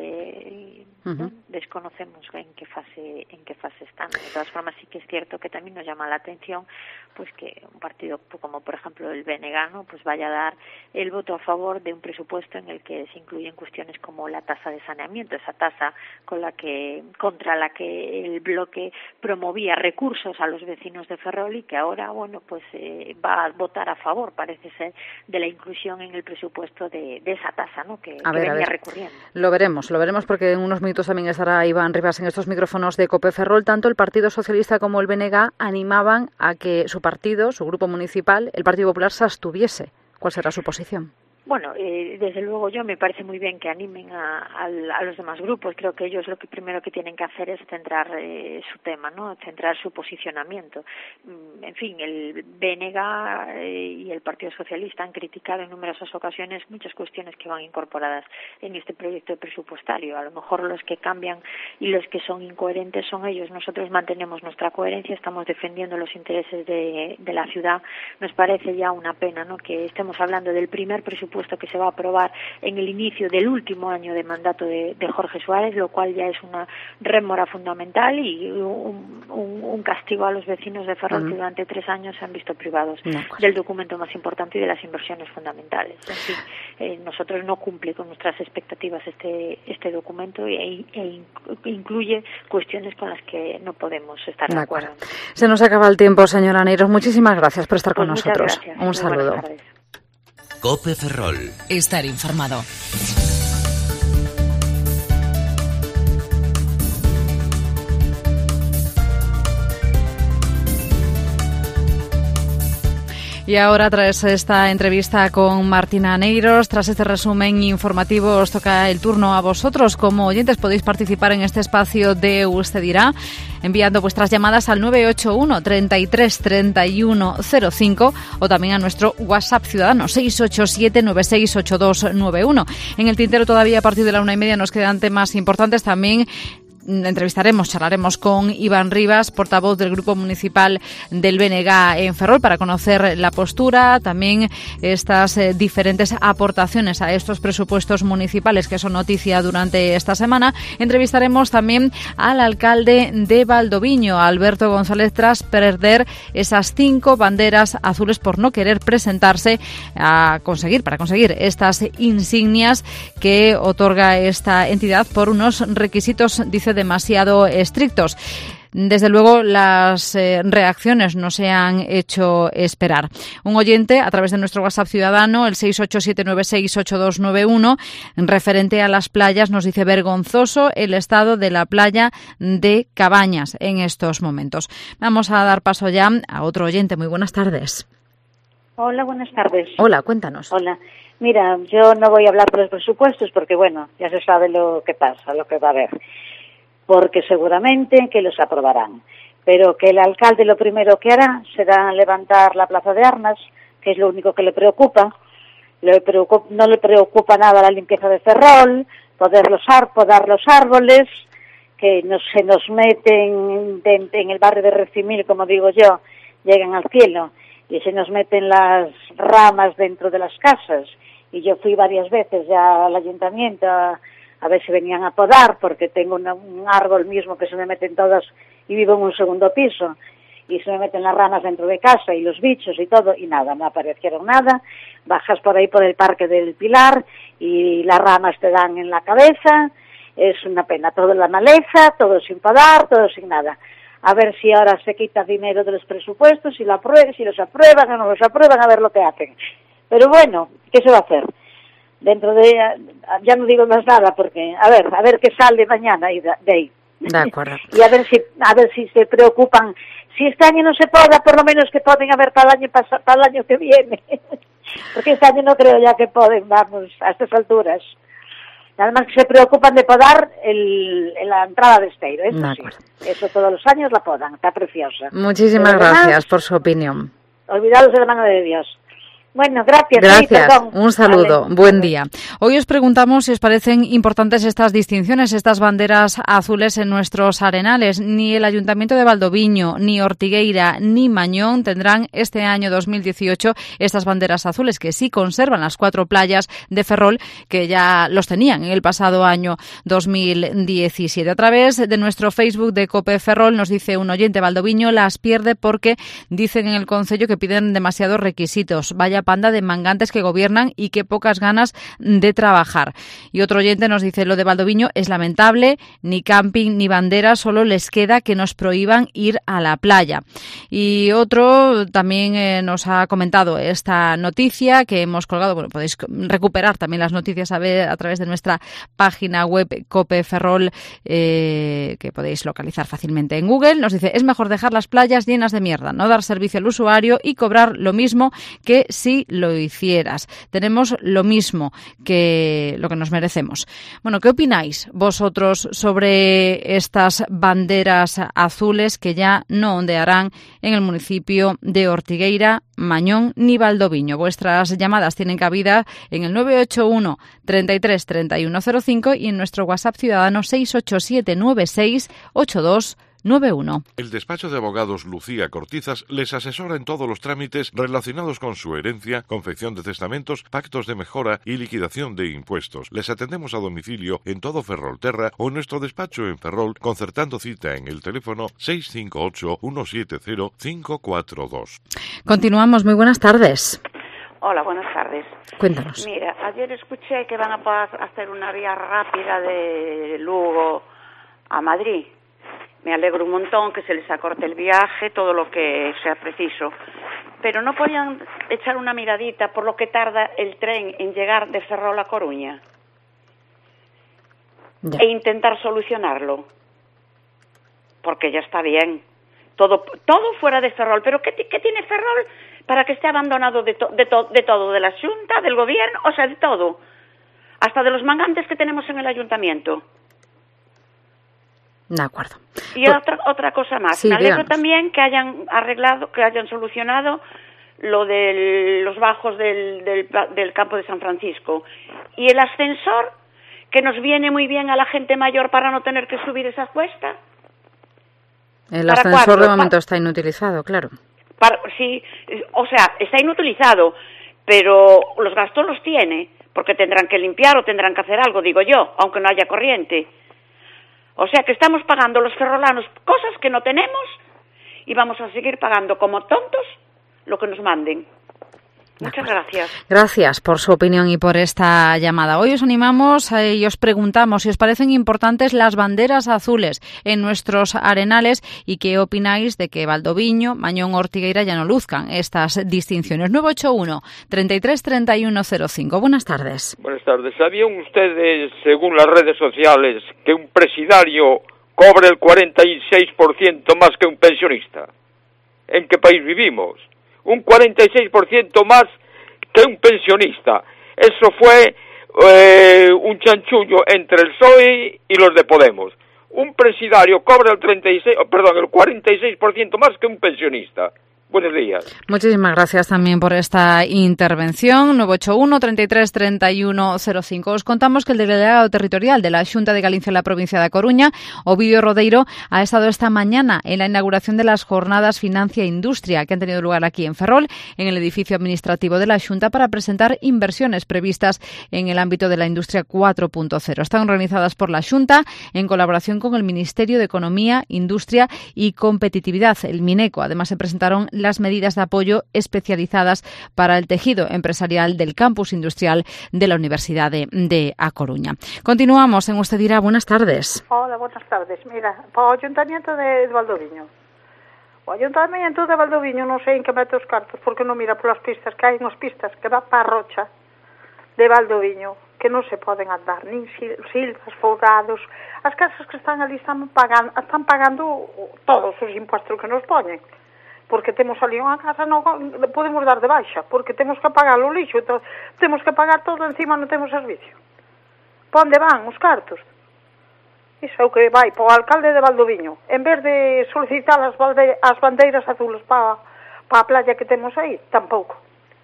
que uh-huh. ¿no?, desconocemos en qué fase en qué fase están. De todas formas, sí que es cierto que también nos llama la atención pues que un partido como por ejemplo el B N G, ¿no?, pues vaya a dar el voto a favor de un presupuesto en el que se incluyen cuestiones como la tasa de saneamiento, esa tasa con la que contra la que el bloque promovía recursos a los vecinos de Ferrol, y que ahora, bueno, pues eh, va a votar a favor, parece ser, de la inclusión en el presupuesto de, de esa tasa, ¿no?, que, a que ver, venía a ver. recurriendo. Lo veremos, lo veremos, porque en unos minutos también estará Iván Rivas en estos micrófonos de COPE Ferrol. Tanto el Partido Socialista como el B N G animaban a que su partido, su grupo municipal, el Partido Popular, se abstuviese. ¿Cuál será su posición? Bueno, eh, desde luego yo me parece muy bien que animen a, a, a los demás grupos. Creo que ellos lo que primero que tienen que hacer es centrar eh, su tema, ¿no?, centrar su posicionamiento. Mm, en fin, el B N G eh, y el Partido Socialista han criticado en numerosas ocasiones muchas cuestiones que van incorporadas en este proyecto presupuestario. A lo mejor los que cambian y los que son incoherentes son ellos. Nosotros mantenemos nuestra coherencia, estamos defendiendo los intereses de, de la ciudad. Nos parece ya una pena, ¿no?, que estemos hablando del primer presupuesto que se va a aprobar en el inicio del último año de mandato de, de Jorge Suárez, lo cual ya es una rémora fundamental y un, un, un castigo a los vecinos de Ferrol, uh-huh. que durante tres años se han visto privados no, pues. del documento más importante y de las inversiones fundamentales. En fin, eh, nosotros no cumple con nuestras expectativas este este documento e, e incluye cuestiones con las que no podemos estar de, de acuerdo. acuerdo. Se nos acaba el tiempo, señora Neiros. Muchísimas gracias por estar pues con nosotros. Gracias. Un Muy saludo. COPE Ferrol. Estar informado. Y ahora, tras esta entrevista con Martina Neiros, tras este resumen informativo, os toca el turno a vosotros. Como oyentes podéis participar en este espacio de Usted Dirá, enviando vuestras llamadas al nueve ocho uno, treinta y tres, treinta y uno cero cinco o también a nuestro WhatsApp ciudadano seis ocho siete, nueve seis ocho dos nueve uno. En el tintero todavía a partir de la una y media nos quedan temas importantes también. Entrevistaremos, charlaremos con Iván Rivas, portavoz del Grupo Municipal del B N G en Ferrol, para conocer la postura, también estas eh, diferentes aportaciones a estos presupuestos municipales que son noticia durante esta semana. Entrevistaremos también al alcalde de Valdoviño, Alberto González, tras perder esas cinco banderas azules por no querer presentarse a conseguir, para conseguir estas insignias que otorga esta entidad por unos requisitos, dice, demasiado estrictos. Desde luego, las eh, reacciones no se han hecho esperar. Un oyente, a través de nuestro WhatsApp ciudadano, el seis ocho siete, nueve seis ocho dos nueve uno, referente a las playas, nos dice vergonzoso el estado de la playa de Cabañas en estos momentos. Vamos a dar paso ya a otro oyente. Muy buenas tardes. Hola, buenas tardes. Hola, cuéntanos. Hola. Mira, yo no voy a hablar de los presupuestos porque, bueno, ya se sabe lo que pasa, lo que va a haber. Porque seguramente que los aprobarán. Pero que el alcalde lo primero que hará será levantar la plaza de armas, que es lo único que le preocupa. Le preocupa no le preocupa nada la limpieza de Ferrol, poder los ar podar los árboles, que no se nos meten de, en el barrio de Recimil, como digo yo, llegan al cielo, y se nos meten las ramas dentro de las casas. Y yo fui varias veces ya al ayuntamiento a, a ver si venían a podar, porque tengo una, un árbol mismo que se me meten todas, y vivo en un segundo piso, y se me meten las ramas dentro de casa, y los bichos y todo, y nada, no aparecieron nada. Bajas por ahí por el Parque del Pilar, y las ramas te dan en la cabeza. Es una pena, todo en la maleza, todo sin podar, todo sin nada. A ver si ahora se quita dinero de los presupuestos, si, lo aprueban, si los aprueban o no los aprueban, a ver lo que hacen. Pero bueno, ¿qué se va a hacer? Dentro de... Ya no digo más nada porque... A ver, a ver qué sale mañana de ahí. De acuerdo. Y a ver si a ver si se preocupan. Si este año no se poda, por lo menos que poden haber para el año, para el año que viene. Porque este año no creo ya que poden, vamos, a estas alturas. Además que se preocupan de podar el, la entrada de Esteiro. Eso sí. Eso todos los años la podan. Está preciosa. Muchísimas gracias demás, por su opinión. Olvidados de la mano de Dios. Bueno, gracias. Gracias. Sí, un saludo. Vale. Buen día. Hoy os preguntamos si os parecen importantes estas distinciones, estas banderas azules en nuestros arenales. Ni el Ayuntamiento de Valdoviño, ni Ortigueira, ni Mañón tendrán este año dos mil dieciocho estas banderas azules, que sí conservan las cuatro playas de Ferrol, que ya los tenían en el pasado año dos mil diecisiete. A través de nuestro Facebook de COPE Ferrol nos dice un oyente: Valdoviño las pierde porque dicen en el concello que piden demasiados requisitos. Vaya panda de mangantes que gobiernan y qué pocas ganas de trabajar. Y otro oyente nos dice: lo de Valdoviño es lamentable, ni camping ni bandera, solo les queda que nos prohíban ir a la playa. Y otro también eh, nos ha comentado esta noticia que hemos colgado. Bueno, podéis recuperar también las noticias a ver a través de nuestra página web COPE Ferrol, eh, que podéis localizar fácilmente en Google. Nos dice: es mejor dejar las playas llenas de mierda, no dar servicio al usuario y cobrar lo mismo que si lo hicieras. Tenemos lo mismo que lo que nos merecemos. Bueno, ¿qué opináis vosotros sobre estas banderas azules que ya no ondearán en el municipio de Ortigueira, Mañón ni Valdoviño? Vuestras llamadas tienen cabida en el nueve ocho uno, treinta y tres, treinta y uno cero cinco y en nuestro WhatsApp ciudadano seis ocho siete, nueve seis ocho dos nueve uno. El despacho de abogados Lucía Cortizas les asesora en todos los trámites relacionados con su herencia, confección de testamentos, pactos de mejora y liquidación de impuestos. Les atendemos a domicilio en todo Ferrolterra o en nuestro despacho en Ferrol, concertando cita en el teléfono seis cinco ocho, uno siete cero, cinco cuatro dos. Continuamos. Muy buenas tardes. Hola, buenas tardes. Cuéntanos. Mira, ayer escuché que van a hacer una vía rápida de Lugo a Madrid. Me alegro un montón que se les acorte el viaje, todo lo que sea preciso. Pero ¿no podían echar una miradita por lo que tarda el tren en llegar de Ferrol a Coruña? Ya. E intentar solucionarlo. Porque ya está bien. Todo todo fuera de Ferrol. ¿Pero qué, qué tiene Ferrol para que esté abandonado de, to, de, to, de todo, de la Xunta, del Gobierno, o sea, de todo, hasta de los mangantes que tenemos en el Ayuntamiento. De acuerdo. Y pues, otra otra cosa más, sí, me alegro díganos. también que hayan arreglado, que hayan solucionado lo de los bajos del, del, del campo de San Francisco. Y el ascensor, que nos viene muy bien a la gente mayor para no tener que subir esa cuesta. El ascensor cuatro, de momento pa está inutilizado, claro. Para, sí, o sea, está inutilizado, pero los gastos los tiene, porque tendrán que limpiar o tendrán que hacer algo, digo yo, aunque no haya corriente. O sea que estamos pagando los ferrolanos cosas que no tenemos y vamos a seguir pagando como tontos lo que nos manden. Muchas gracias. Gracias por su opinión y por esta llamada. Hoy os animamos eh, y os preguntamos si os parecen importantes las banderas azules en nuestros arenales y qué opináis de que Valdoviño, Mañón, Ortigueira ya no luzcan estas distinciones. nueve ocho uno, treinta y tres, treinta y uno cero cinco. Buenas tardes. Buenas tardes. ¿Sabían ustedes, según las redes sociales, que un presidario cobra el cuarenta y seis por ciento más que un pensionista? ¿En qué país vivimos? Un cuarenta y seis por ciento más que un pensionista. Eso fue eh, un chanchullo entre el P S O E y los de Podemos. Un presidario cobra el treinta y seis, perdón, el cuarenta y seis por ciento más que un pensionista. Buenos días. Muchísimas gracias también por esta intervención. nueve ocho uno, treinta y tres, treinta y uno cero cinco. Os contamos que el delegado territorial de la Xunta de Galicia en la provincia de A Coruña, Ovidio Rodeiro, ha estado esta mañana en la inauguración de las jornadas Financia e Industria que han tenido lugar aquí en Ferrol, en el edificio administrativo de la Xunta, para presentar inversiones previstas en el ámbito de la industria cuatro punto cero. Están organizadas por la Xunta en colaboración con el Ministerio de Economía, Industria y Competitividad, el Mineco. Además, se presentaron las medidas de apoyo especializadas para el tejido empresarial del campus industrial de la Universidad de, de A Coruña. Continuamos en Usted Dirá. Buenas tardes. Hola, buenas tardes. Mira, para o Ayuntamiento de, de Valdoviño. O Ayuntamiento de Valdoviño non sei en que mete os cartos, porque non mira polas pistas, que hai unhas pistas que va para a Rocha de Valdoviño, que non se poden andar, nin silvas, folgados. As casas que están ali están pagando, están pagando todos os impostos que nos poñen. Porque temos ali unha casa, non podemos dar de baixa, porque temos que pagar o lixo, temos que pagar todo, encima non temos servicio. Pa onde van os cartos? Iso é o que vai para o alcalde de Valdoviño. En vez de solicitar as, balde, as bandeiras azules para, para a playa que temos aí, tampouco.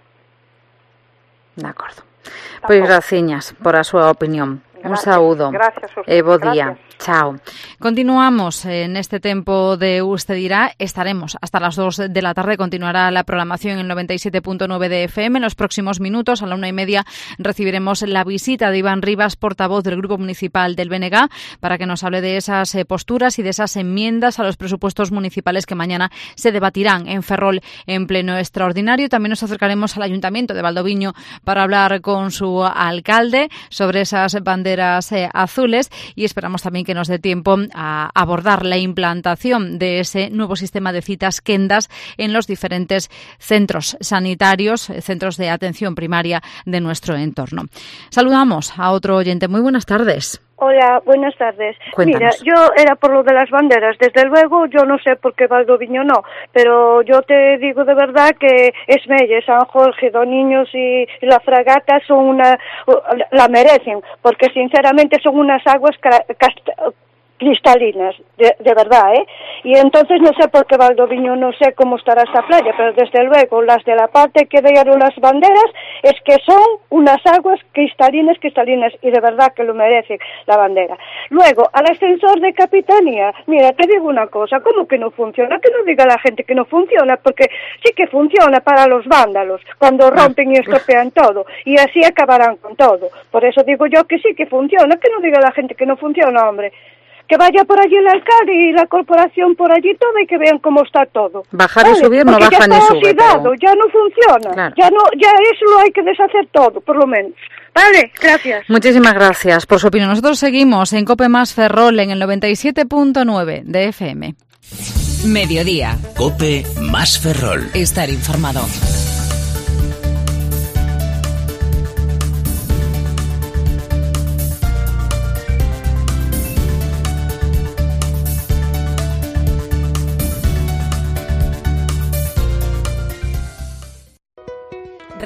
De acordo. Pois graciñas por a súa opinión. Un saúdo e bo día. Chao. Continuamos en este tempo de Usted Dirá. Estaremos hasta las dos de la tarde. Continuará la programación en el noventa y siete punto nueve de F M. En los próximos minutos, a la una y media, recibiremos la visita de Iván Rivas, portavoz del Grupo Municipal del B N G, para que nos hable de esas eh, posturas y de esas enmiendas a los presupuestos municipales que mañana se debatirán en Ferrol en pleno extraordinario. También nos acercaremos al Ayuntamiento de Valdoviño para hablar con su alcalde sobre esas banderas eh, azules, y esperamos también que nos dé tiempo a abordar la implantación de ese nuevo sistema de citas Kendas en los diferentes centros sanitarios, centros de atención primaria de nuestro entorno. Saludamos a otro oyente. Muy buenas tardes. Hola, buenas tardes. Cuéntanos. Mira, yo era por lo de las banderas. Desde luego, yo no sé por qué Valdoviño no, pero yo te digo de verdad que Esmelle, San Jorge, Doniños y, y la Fragata son una, la merecen, porque sinceramente son unas aguas cristalinas, de, de verdad, ¿eh? Y entonces no sé por qué Valdoviño, no sé cómo estará esta playa, pero desde luego las de la parte que dieron las banderas es que son unas aguas cristalinas, cristalinas, y de verdad que lo merece la bandera. Luego, al ascensor de Capitanía, mira, te digo una cosa, ¿cómo que no funciona? Que no diga la gente que no funciona, porque sí que funciona para los vándalos, cuando rompen y estropean todo, y así acabarán con todo. Por eso digo yo que sí que funciona, que no diga la gente que no funciona, hombre. Que vaya por allí el alcalde y la corporación por allí todo y que vean cómo está todo. Bajar ¿vale? y subir no Porque baja ya ni está sube. Oxidado, Pero... ya no funciona. Claro. Ya no, ya eso lo hay que deshacer todo, por lo menos. Vale, gracias. Muchísimas gracias por su opinión. Nosotros seguimos en Cope Más Ferrol en el noventa y siete punto nueve de F M. Mediodía. Cope Más Ferrol. Estar informado.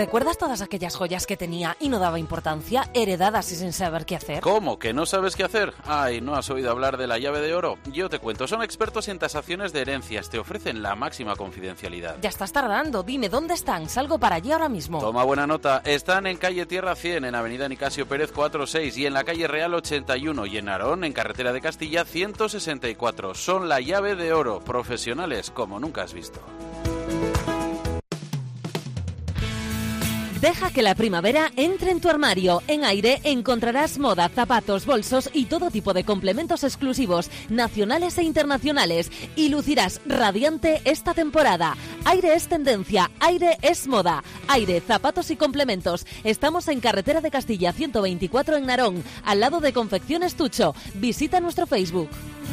¿Recuerdas todas aquellas joyas que tenía y no daba importancia, heredadas y sin saber qué hacer? ¿Cómo? ¿Que no sabes qué hacer? Ay, ¿no has oído hablar de la llave de oro? Yo te cuento, son expertos en tasaciones de herencias, te ofrecen la máxima confidencialidad. Ya estás tardando, dime, ¿dónde están? Salgo para allí ahora mismo. Toma buena nota, están en calle Tierra cien, en avenida Nicasio Pérez cuatro seis y en la calle Real ochenta y uno y en Narón, en carretera de Castilla ciento sesenta y cuatro. Son la llave de oro, profesionales como nunca has visto. Deja que la primavera entre en tu armario. En Aire encontrarás moda, zapatos, bolsos y todo tipo de complementos exclusivos, nacionales e internacionales. Y lucirás radiante esta temporada. Aire es tendencia, Aire es moda. Aire, zapatos y complementos. Estamos en Carretera de Castilla ciento veinticuatro en Narón, al lado de Confecciones Tucho. Visita nuestro Facebook.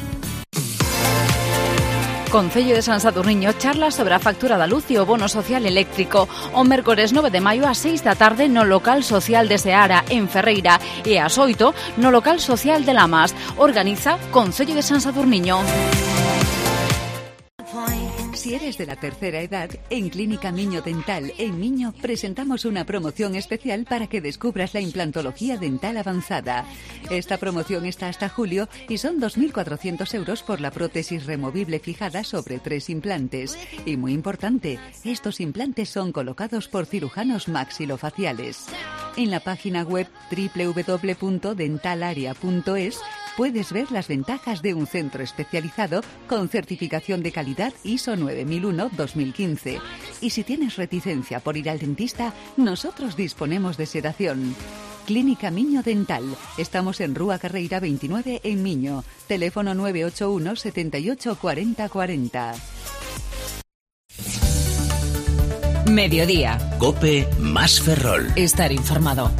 Concello de San Sadurniño charla sobre a factura da luz e o bono social eléctrico. O mércores nove de maio ás seis da tarde no local social de Seara, en Ferreira, e ás oito no local social de Lamas. Organiza Concello de San Sadurniño. Si eres de la tercera edad, en Clínica Miño Dental en Miño presentamos una promoción especial para que descubras la implantología dental avanzada. Esta promoción está hasta julio y son dos mil cuatrocientos euros por la prótesis removible fijada sobre tres implantes. Y muy importante, estos implantes son colocados por cirujanos maxilofaciales. En la página web doble u doble u doble u punto dentalaria punto es puedes ver las ventajas de un centro especializado con certificación de calidad I S O nueve mil uno dos mil quince. Y si tienes reticencia por ir al dentista, nosotros disponemos de sedación. Clínica Miño Dental. Estamos en Rúa Carreira veintinueve en Miño. Teléfono nueve ocho uno, setenta y ocho, cuarenta, cuarenta. Mediodía. COPE más Ferrol. Estar informado.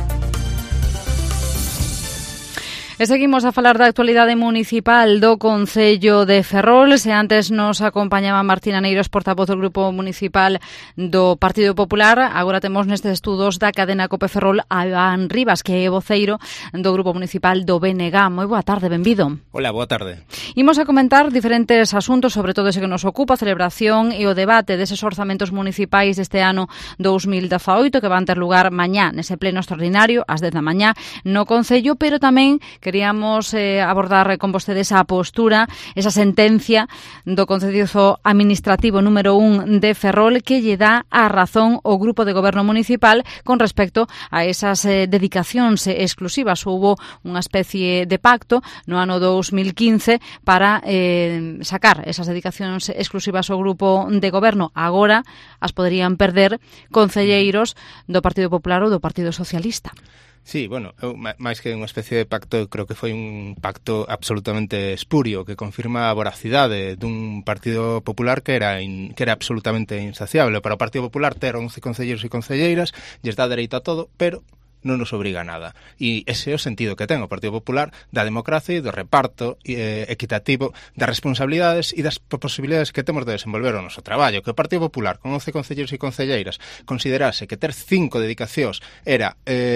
E seguimos a falar da actualidade municipal do Concello de Ferrol. Se antes nos acompañaba Martina Neiros, portavoz do Grupo Municipal do Partido Popular, agora temos nestes estudos da cadena COPE Ferrol a Iván Rivas, que é voceiro do Grupo Municipal do B N G. Moi boa tarde, benvido. Hola, boa tarde. Imos a comentar diferentes asuntos, sobre todo ese que nos ocupa, a celebración e o debate deses orzamentos municipais deste ano dous mil dezaoito, que van ter lugar mañá nese pleno extraordinario, ás dez da mañá, no Concello, pero tamén que queríamos eh, abordar con vostedes a postura, esa sentencia do Concello Administrativo número un de Ferrol que lle dá a razón ao Grupo de Goberno Municipal con respecto a esas eh, dedicacións exclusivas. Houbo unha especie de pacto no ano dous mil quince para eh, sacar esas dedicacións exclusivas ao Grupo de Goberno. Agora as poderían perder concelleiros do Partido Popular ou do Partido Socialista. Sí, bueno, eu, máis que unha especie de pacto, creo que foi un pacto absolutamente espurio que confirma a voracidade dun Partido Popular que era in, que era absolutamente insaciable. Para o Partido Popular ter once concelleiros e concelleiras lles dá dereito a todo, pero non nos obriga a nada. E ese é o sentido que ten o Partido Popular da democracia e do reparto eh, equitativo das responsabilidades e das posibilidades que temos de desenvolver o noso traballo. Que o Partido Popular, con once concelleiros e concelleiras, considerase que ter cinco dedicacións era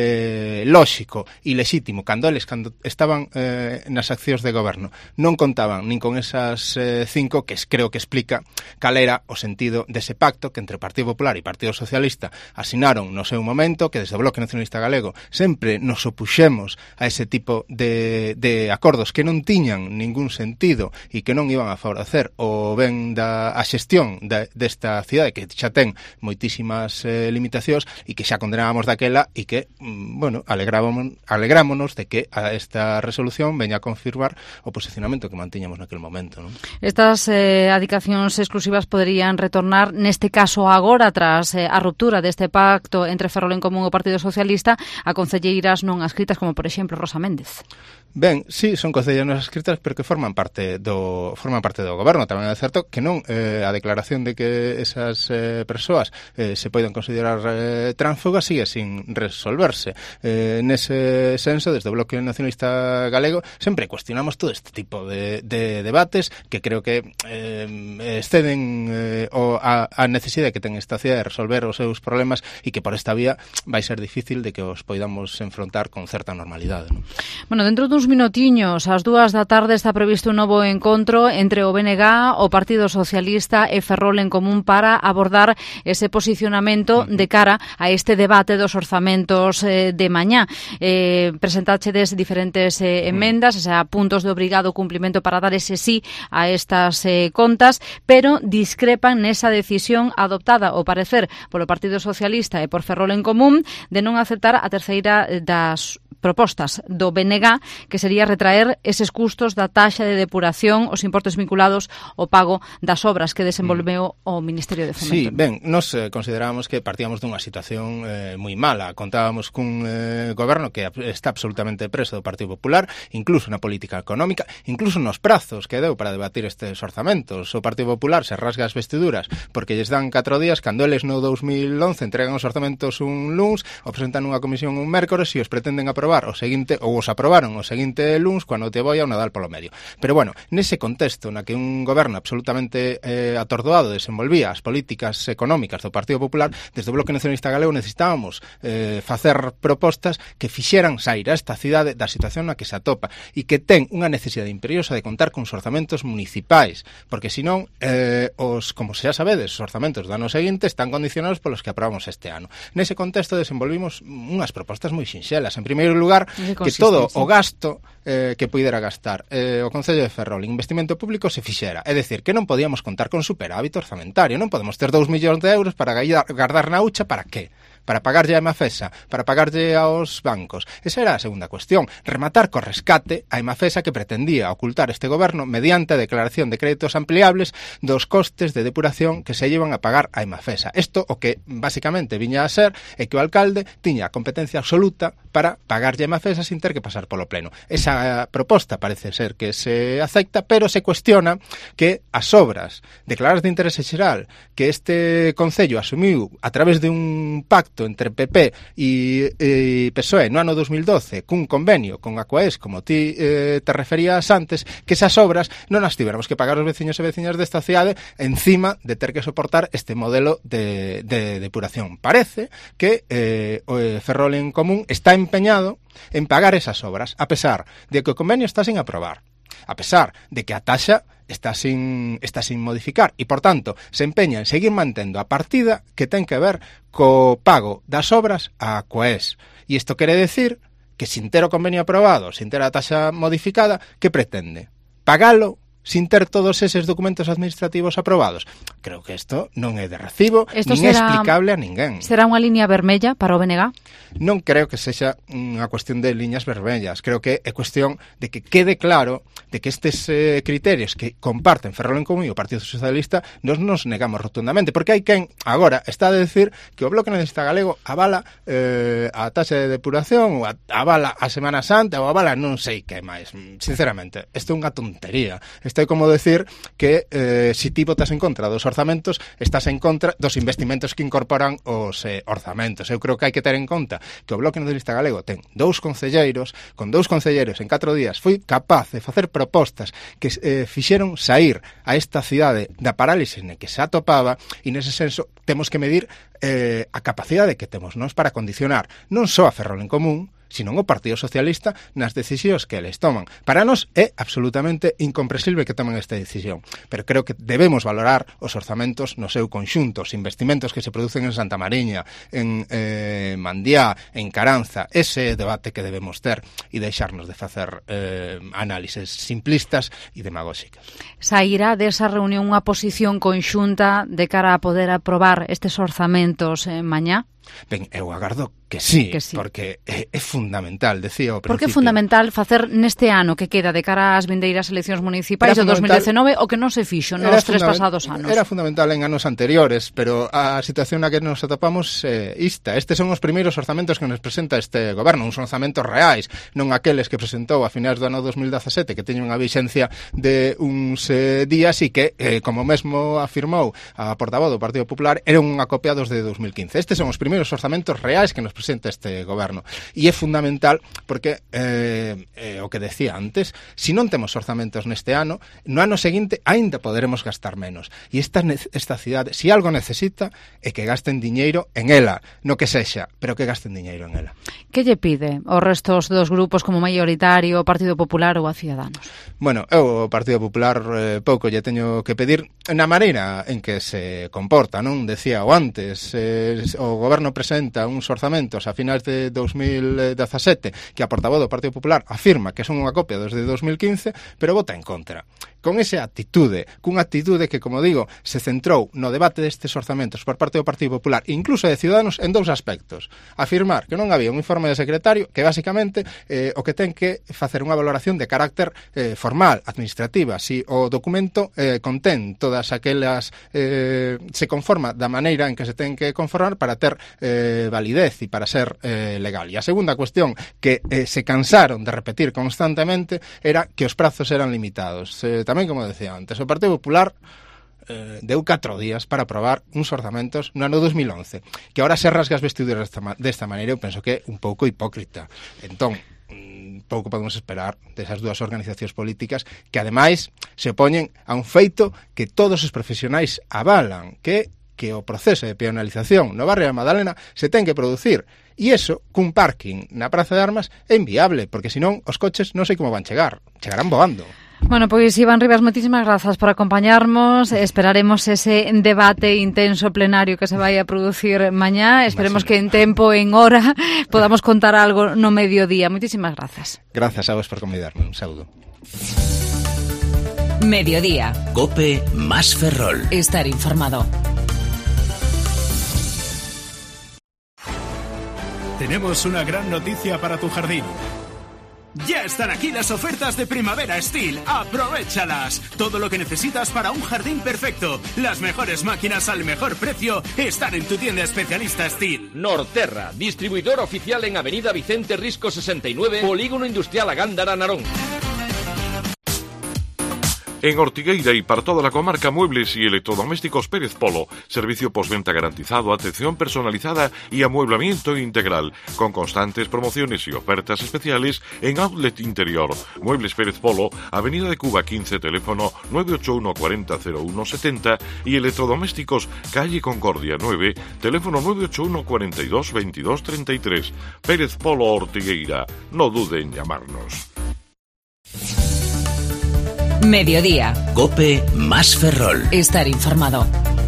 eh, lóxico e lexítimo cando eles cando estaban eh, nas accións de goberno non contaban nin con esas eh, cinco, que creo que explica cal era o sentido dese pacto que entre o Partido Popular e o Partido Socialista asinaron no seu momento, que desde o Bloque Nacionalista Galego sempre nos opuxemos a ese tipo de, de acordos que non tiñan ningún sentido e que non iban a favorecer o ben da a xestión de, desta cidade que xa ten moitísimas eh, limitacións e que xa condenábamos daquela e que, mm, bueno, alegrámonos, alegrámonos de que a esta resolución veña a confirmar o posicionamento que mantiñamos naquel momento, non? Estas eh, adicacións exclusivas poderían retornar, neste caso agora, tras eh, a ruptura deste pacto entre Ferrol en Común e o Partido Socialista, a concelleiras non adscritas como, por exemplo, Rosa Méndez. Ben, sí, son concelleiras non adscritas, pero que forman parte do forman parte do goberno. Tamén é certo que non eh, a declaración de que esas eh, persoas eh, se poden considerar eh, tránsfugas sigue sin resolverse. Eh, nese senso, desde o Bloque Nacionalista Galego, sempre cuestionamos todo este tipo de, de debates que creo que eh, exceden eh, o a, a necesidade que ten esta cidade de resolver os seus problemas e que por esta vía vai ser difícil de que o os poidamos enfrontar con certa normalidade, non? Bueno, dentro duns minutiños, ás dúas da tarde, está previsto un novo encontro entre o B N G, o Partido Socialista e Ferrol en Común para abordar ese posicionamento de cara a este debate dos orzamentos eh, de mañá. Eh, presentáchedes diferentes eh, enmendas, o sea, puntos de obrigado cumplimento para dar ese sí a estas eh, contas, pero discrepan nesa decisión adoptada, ao parecer, polo Partido Socialista e por Ferrol en Común, de non aceptar a terceira das propostas do B N G, que sería retraer eses custos da taxa de depuración, os importes vinculados ao pago das obras que desenvolveu o Ministerio de Fomento. Sí, ben, nos eh, considerábamos que partíamos dunha situación eh, moi mala. Contábamos cun eh, goberno que está absolutamente preso do Partido Popular, incluso na política económica, incluso nos prazos que deu para debatir estes orzamentos. O Partido Popular se rasga as vestiduras porque lles dan catro días, cando eles no dous mil once entregan os orzamentos un luns, o presentan unha comisión un mércores e os pretenden aprobar o seguinte, ou os aprobaron o seguinte luns, cando te voi ao Nadal polo medio. Pero bueno, nese contexto na que un goberno absolutamente eh, atordoado desenvolvía as políticas económicas do Partido Popular, desde o Bloque Nacionalista Galego necesitábamos eh, facer propostas que fixeran sair a esta cidade da situación na que se atopa e que ten unha necesidade imperiosa de contar con os orzamentos municipais, porque senón, eh, os, como xa sabedes, os orzamentos do ano seguinte están condicionados polos que aprobamos este ano. Nese contexto desenvolvimos unhas propostas moi sinxelas. En primeiro lugar, que todo o gasto eh, que puidera gastar eh, o Concello de Ferrol en investimento público se fixera. É dicir, que non podíamos contar con superávit orzamentario, non podemos ter dous millóns de euros para guardar na hucha, para qué? Para pagarlle a Emafesa, para pagarlle aos bancos. Esa era a segunda cuestión. Rematar co rescate a Emafesa, que pretendía ocultar este goberno mediante a declaración de créditos ampliables dos costes de depuración que se llevan a pagar a Emafesa. Isto o que basicamente viña a ser é que o alcalde tiña competencia absoluta para pagarlle a Emafesa sin ter que pasar polo pleno. Esa proposta parece ser que se acepta, pero se cuestiona que as obras declaradas de interese xeral que este Concello asumiu a través de un pacto entre P P e, e P S O E no ano dos mil doce cun convenio con Aquaes, como ti eh, te referías antes, que esas obras non as tiveramos que pagar os veciños e veciñas desta cidade encima de ter que soportar este modelo de, de depuración. Parece que eh, o Ferrol en Común está empeñado en pagar esas obras, a pesar de que o convenio está sin aprobar, a pesar de que a taxa está sin está sin modificar e, por tanto, se empeña en seguir mantendo a partida que ten que ver co pago das obras a Aquaes. E isto quere decir que, sin ter o convenio aprobado, sin ter a taxa modificada, que pretende? Pagalo sin ter todos eses documentos administrativos aprobados? Creo que isto non é de recibo, esto nin será, explicable a ninguén. Será unha liña vermella para o B N G? Non creo que sexa unha cuestión de liñas vermellas. Creo que é cuestión de que quede claro de que estes eh, criterios que comparten Ferrol en Común e o Partido Socialista nos nos negamos rotundamente, porque hai quen agora está a decir que o Bloque Nacionalista Galego avala eh, a taxa de depuración, ou a, avala a Semana Santa, ou avala non sei que máis. Sinceramente, isto é unha tontería. Isto é como decir que eh, se ti votas en contra dos orzamentos, estás en contra dos investimentos que incorporan os eh, orzamentos. Eu creo que hai que ter en conta que o Bloque Nacionalista Galego ten dous concelleiros, con dous concelleiros en catro días foi capaz de facer propostas que eh, fixeron sair a esta cidade da parálisis en que se atopaba, e nese senso temos que medir eh, a capacidade que temos nós para condicionar non só a Ferrol en Común, senón o Partido Socialista nas decisións que eles toman. Para nós é absolutamente incomprensible que tomen esta decisión, pero creo que debemos valorar os orzamentos no seu conxunto, os investimentos que se producen en Santa Mariña, en eh, Mandiá, en Caranza. Ese debate que debemos ter e deixarnos de facer eh, análises simplistas e demagóxicas. Sairá desa reunión unha posición conxunta de cara a poder aprobar estes orzamentos eh, mañá? Ben, eu agardo que sí, que sí. porque é, é fundamental, decía ao principio. Por que é fundamental facer neste ano que queda de cara ás vindeiras eleccións municipais do dos mil dezenove o que non se fixo nos tres pasados anos? Era fundamental en anos anteriores, pero a situación na que nos atopamos é eh, ista. Estes son os primeiros orzamentos que nos presenta este goberno, uns orzamentos reais, non aqueles que presentou a finais do ano dos mil dezasete, que teñen unha vixencia de uns eh, días e que, eh, como mesmo afirmou a portavoz do Partido Popular, eran unha copia dos de dos mil quince. Estes son os primeiros orzamentos reais que nos presenta representa este goberno. E é fundamental porque, eh, eh, o que decía antes, se non temos orzamentos neste ano, no ano seguinte aínda poderemos gastar menos. E esta, esta cidade, se algo necesita, é que gasten diñeiro en ela, no que sexa, pero que gasten diñeiro en ela. Que lle pide aos restos dos grupos como maioritario, o Partido Popular ou a Ciudadanos? Bueno, eu o Partido Popular eh, pouco lle teño que pedir na maneira en que se comporta, non? Decía o antes, eh, o goberno presenta uns orzamentos a finais de dos mil dezasete que a portavoz do Partido Popular afirma que son unha copia dos de dos mil quince, pero vota en contra. Con esa actitude, cunha actitude que, como digo, se centrou no debate destes orzamentos por parte do Partido Popular, incluso de Ciudadanos, en dous aspectos. Afirmar que non había un informe de secretario, que basicamente eh, o que ten que facer unha valoración de carácter eh, formal, administrativa, si o documento eh, contén todas aquelas, eh, se conforma da maneira en que se ten que conformar para ter eh, validez e para ser eh, legal. E a segunda cuestión que eh, se cansaron de repetir constantemente era que os prazos eran limitados. Eh, tamén, como decía antes, o Partido Popular eh, deu catro días para aprobar uns orzamentos no ano dos mil once, que ahora se rasga as vestiduras desta, desta maneira, eu penso que é un pouco hipócrita. Entón, pouco podemos esperar desas dúas organizacións políticas que, ademais, se opoñen a un feito que todos os profesionais avalan, que que o proceso de peonalización no barrio da Madalena se ten que producir. E iso, cun parking na Praza de Armas, é inviable, porque senón os coches non sei como van chegar, chegarán voando. Bueno, pois Iván Rivas, moitísimas grazas por acompañarnos. Esperaremos ese debate intenso plenario que se vai a producir mañá. Esperemos que en tempo, en hora, podamos contar algo no mediodía. Moitísimas grazas. Grazas a vos por convidarme. Un saúdo. Mediodía. COPE más Ferrol. Estar informado. Tenemos una gran noticia para tu jardín. Ya están aquí las ofertas de Primavera Steel. ¡Aprovéchalas! Todo lo que necesitas para un jardín perfecto. Las mejores máquinas al mejor precio están en tu tienda especialista Steel. Norterra, distribuidor oficial en Avenida Vicente Risco sesenta y nueve, Polígono Industrial Agándara, Narón. En Ortigueira y para toda la comarca, muebles y electrodomésticos Pérez Polo. Servicio postventa garantizado, atención personalizada y amueblamiento integral. Con constantes promociones y ofertas especiales en Outlet Interior. Muebles Pérez Polo, Avenida de Cuba quince, teléfono nueve ocho uno cuarenta cero uno setenta y electrodomésticos Calle Concordia nueve, teléfono nueve ocho uno cuarenta y dos veintidós treinta y tres. Pérez Polo Ortigueira. No dude en llamarnos. Mediodía. COPE más Ferrol. Estar informado.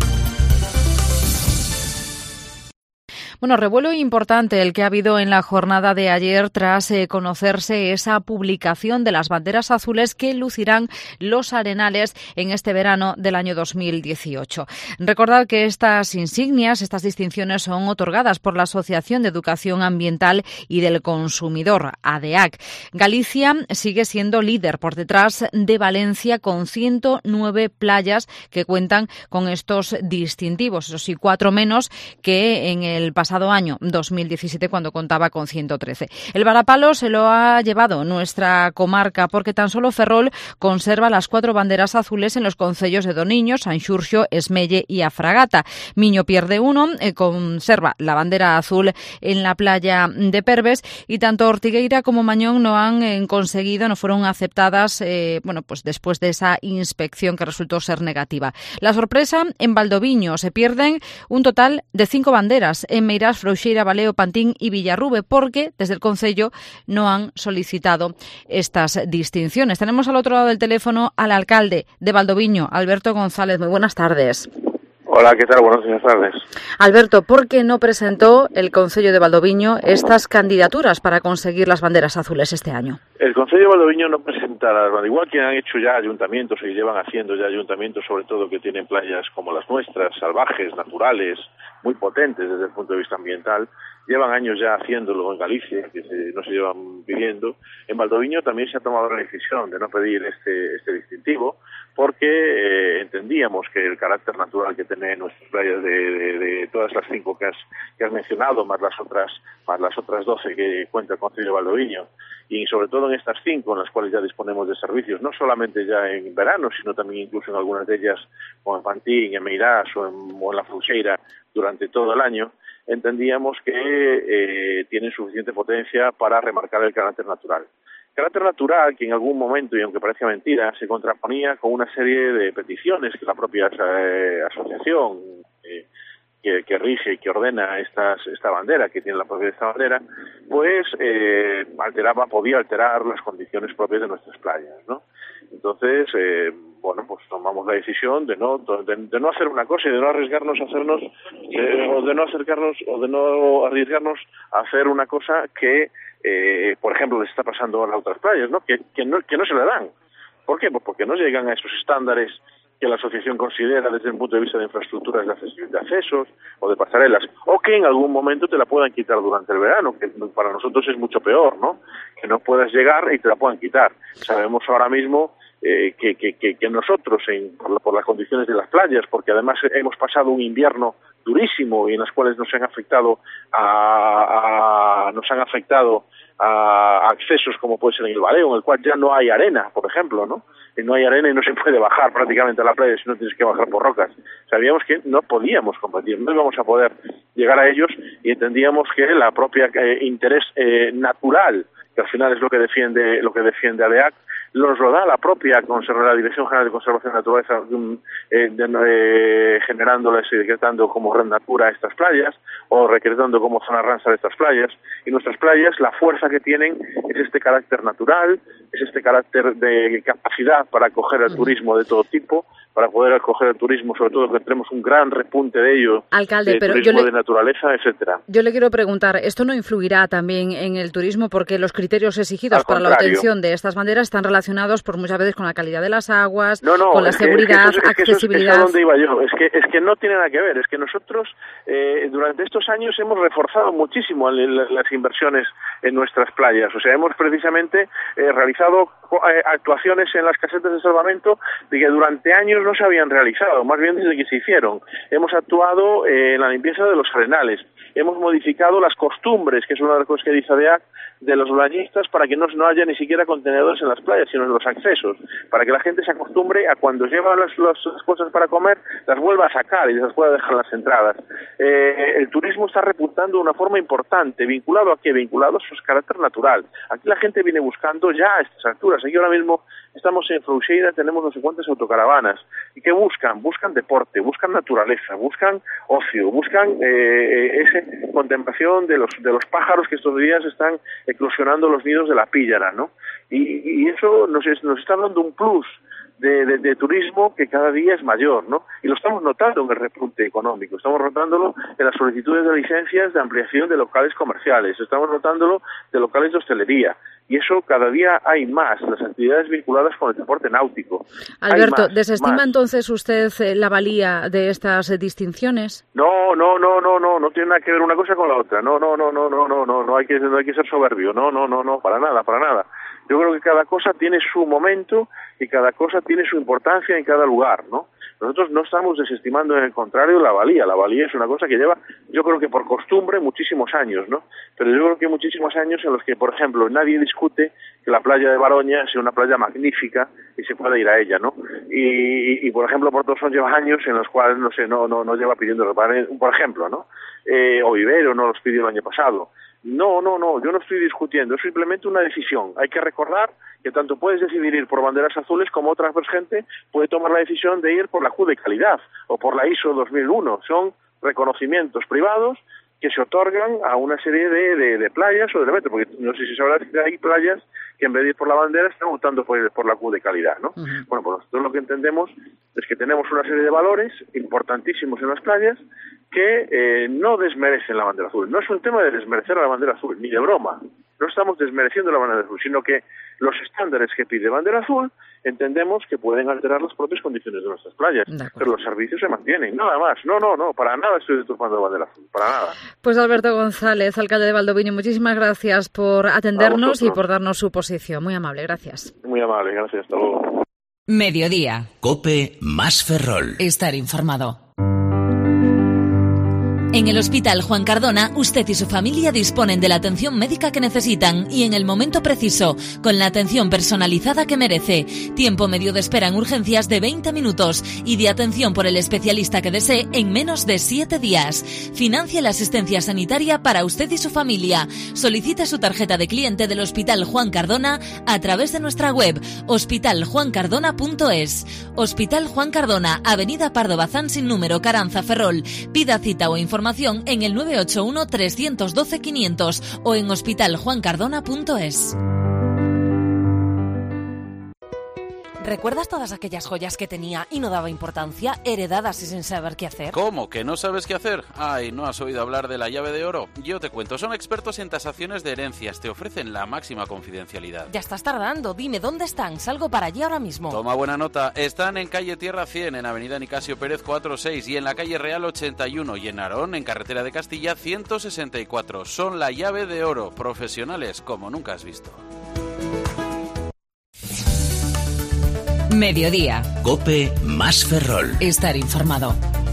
Bueno, revuelo importante el que ha habido en la jornada de ayer tras eh, conocerse esa publicación de las banderas azules que lucirán los Arenales en este verano del año dos mil dieciocho. Recordad que estas insignias, estas distinciones son otorgadas por la Asociación de Educación Ambiental y del Consumidor, ADEAC. Galicia sigue siendo líder por detrás de Valencia con ciento nueve playas que cuentan con estos distintivos, eso sí, cuatro menos que en el pasado año dos mil diecisiete cuando contaba con ciento trece. El varapalo se lo ha llevado nuestra comarca porque tan solo Ferrol conserva las cuatro banderas azules en los concellos de Doniño, Sanxurxo, Esmelle y Afragata. Miño pierde uno, eh, conserva la bandera azul en la playa de Perves y tanto Ortigueira como Mañón no han eh, conseguido, no fueron aceptadas, eh, bueno, pues después de esa inspección que resultó ser negativa. La sorpresa en Valdoviño, se pierden un total de cinco banderas en Meirás, Frouxeira, Valeo, Pantín y Villarrube, porque desde el Concello no han solicitado estas distinciones. Tenemos al otro lado del teléfono al alcalde de Valdoviño, Alberto González. Muy buenas tardes. Hola, ¿qué tal? Buenas tardes. Alberto, ¿por qué no presentó el Concello de Valdoviño estas candidaturas para conseguir las banderas azules este año? El Concello de Valdoviño no presenta las banderas, igual que han hecho ya ayuntamientos y llevan haciendo ya ayuntamientos, sobre todo que tienen playas como las nuestras, salvajes, naturales, muy potentes desde el punto de vista ambiental. Llevan años ya haciéndolo en Galicia, que se, no se llevan pidiendo. En Valdoviño también se ha tomado la decisión de no pedir este, este distintivo, porque eh, entendíamos que el carácter natural que tienen nuestras playas de, de, de todas las cinco que has, que has mencionado, más las otras más las otras doce que cuenta el Concello de Valdoviño, y sobre todo en estas cinco en las cuales ya disponemos de servicios, no solamente ya en verano, sino también incluso en algunas de ellas, como en Pantín, en Meirás o en, o en La Frouxeira, durante todo el año, entendíamos que eh, tienen suficiente potencia para remarcar el carácter natural. Carácter natural que en algún momento, y aunque parezca mentira, se contraponía con una serie de peticiones que la propia eh, asociación eh, que, que rige y que ordena estas, esta bandera, que tiene la propiedad de esta bandera, pues eh, alteraba, podía alterar las condiciones propias de nuestras playas, ¿no? Entonces, eh, bueno, pues tomamos la decisión de no de, de no hacer una cosa y de no arriesgarnos a hacernos, eh, o de no acercarnos, o de no arriesgarnos a hacer una cosa que, eh, por ejemplo, les está pasando a las otras playas, ¿no? Que, que no que no se le dan. ¿Por qué? Pues porque no llegan a esos estándares que la asociación considera desde el punto de vista de infraestructuras de, acces- de accesos o de pasarelas, o que en algún momento te la puedan quitar durante el verano, que para nosotros es mucho peor, ¿no? Que no puedas llegar y te la puedan quitar. Sabemos ahora mismo eh, que, que, que, que nosotros, en, por, la, por las condiciones de las playas, porque además hemos pasado un invierno durísimo y en las cuales nos han afectado a, a nos han afectado a accesos como puede ser en el Baleo, en el cual ya no hay arena, por ejemplo, ¿no? Y no hay arena y no se puede bajar prácticamente a la playa si no tienes que bajar por rocas. Sabíamos que no podíamos competir, no íbamos a poder llegar a ellos y entendíamos que la propia eh, interés eh, natural, que al final es lo que defiende lo que defiende A D E A C, nos lo da la propia la Dirección General de Conservación de la Naturaleza, eh, de, eh, generándolas y decretando como Red Natura estas playas, o decretando como zona Ramsar estas playas. Y nuestras playas, la fuerza que tienen es este carácter natural, es este carácter de capacidad para acoger el turismo de todo tipo, para poder acoger el turismo, sobre todo que tenemos un gran repunte de ello, Alcalde, de pero turismo yo le, de naturaleza, etcétera. Yo le quiero preguntar, ¿esto no influirá también en el turismo? Porque los criterios exigidos Al para la contrario. obtención de estas banderas están relacionados por muchas veces con la calidad de las aguas, No, no, con la es que- seguridad, es que eso es- es que eso es- accesibilidad. eso es a donde iba yo. Es que, es que no tiene nada que ver. Es que nosotros eh, durante estos años hemos reforzado muchísimo el- el- las inversiones en nuestras playas. O sea, hemos precisamente eh, realizado eh, actuaciones en las casetas de salvamento de que durante años no se habían realizado, más bien desde que se hicieron. Hemos actuado eh, en la limpieza de los arenales. Hemos modificado las costumbres, que es una de las cosas que dice A D E A C, de los bañistas para que no, no haya ni siquiera contenedores en las playas, sino en los accesos, para que la gente se acostumbre a cuando lleva las, las, las cosas para comer, las vuelva a sacar y las pueda dejar en las entradas. Eh, el turismo está repuntando de una forma importante, vinculado a qué? Vinculado a su carácter natural. Aquí la gente viene buscando ya a estas alturas. Aquí ahora mismo estamos en Frouxeira, tenemos no sé cuántas autocaravanas. ¿Y qué buscan? Buscan deporte, buscan naturaleza, buscan ocio, buscan eh, esa contemplación de los de los pájaros que estos días están eclosionando los nidos de la píllara, ¿no? Y, y eso nos, es, nos está dando un plus de, de, de turismo que cada día es mayor, ¿no? Y lo estamos notando en el repunte económico, estamos notándolo en las solicitudes de licencias de ampliación de locales comerciales, estamos notándolo de locales de hostelería, y eso cada día hay más, las actividades vinculadas con el deporte náutico. Alberto, Hay más, ¿desestima más. entonces usted eh, la valía de estas eh, distinciones? No, no, no, no, no, no tiene nada que ver una cosa con la otra. No, no, no, no, no, no, no, no hay que, no hay que ser soberbio. No, no, no, no, para nada, para nada. Yo creo que cada cosa tiene su momento y cada cosa tiene su importancia en cada lugar, ¿no? Nosotros no estamos desestimando, en el contrario, la valía. La valía es una cosa que lleva, yo creo que por costumbre, muchísimos años, ¿no? Pero yo creo que muchísimos años en los que, por ejemplo, nadie discute que la playa de Baroña sea una playa magnífica y se pueda ir a ella, ¿no? Y, y, y por ejemplo, Portosón lleva años en los cuales, no sé, no, no, no lleva pidiendo reparar, por ejemplo, ¿no? Eh, o Vivero no los pidió el año pasado. No, no, no, yo no estoy discutiendo, es simplemente una decisión. Hay que recordar que tanto puedes decidir ir por banderas azules como otra gente puede tomar la decisión de ir por la Q de calidad o por la I S O dos mil uno. Son reconocimientos privados que se otorgan a una serie de, de, de playas o de elementos, porque no sé si sabrás que hay playas que en vez de ir por la bandera están optando por, por la Q de calidad, ¿no? Uh-huh. Bueno, pues nosotros lo que entendemos es que tenemos una serie de valores importantísimos en las playas que eh, no desmerecen la bandera azul. No es un tema de desmerecer a la bandera azul, ni de broma. No estamos desmereciendo la bandera azul, sino que los estándares que pide bandera azul entendemos que pueden alterar las propias condiciones de nuestras playas, pero los servicios se mantienen, nada más. No, no, no, para nada estoy deturpando la bandera azul, para nada. Pues Alberto González, alcalde de Valdoviño, muchísimas gracias por atendernos y por darnos su posición. Muy amable, gracias. Muy amable, gracias, hasta luego. Mediodía. COPE más Ferrol. Estar informado. En el Hospital Juan Cardona, usted y su familia disponen de la atención médica que necesitan y en el momento preciso, con la atención personalizada que merece. Tiempo medio de espera en urgencias de veinte minutos y de atención por el especialista que desee en menos de siete días. Financie la asistencia sanitaria para usted y su familia. Solicite su tarjeta de cliente del Hospital Juan Cardona a través de nuestra web hospital juan cardona punto es. Hospital Juan Cardona, Avenida Pardo Bazán sin número, Caranza, Ferrol. Pida cita o información en el nueve ocho uno, tres uno dos, quinientos o en hospital juan cardona punto es. ¿Recuerdas todas aquellas joyas que tenía y no daba importancia, heredadas y sin saber qué hacer? ¿Cómo? ¿Que no sabes qué hacer? Ay, ¿no has oído hablar de la llave de oro? Yo te cuento, son expertos en tasaciones de herencias, te ofrecen la máxima confidencialidad. Ya estás tardando, dime, ¿dónde están? Salgo para allí ahora mismo. Toma buena nota, están en calle Tierra cien, en avenida Nicasio Pérez cuatrocientos seis y en la calle Real ochenta y uno y en Narón, en carretera de Castilla ciento sesenta y cuatro. Son la llave de oro, profesionales como nunca has visto. Mediodía. COPE más Ferrol. Estar informado.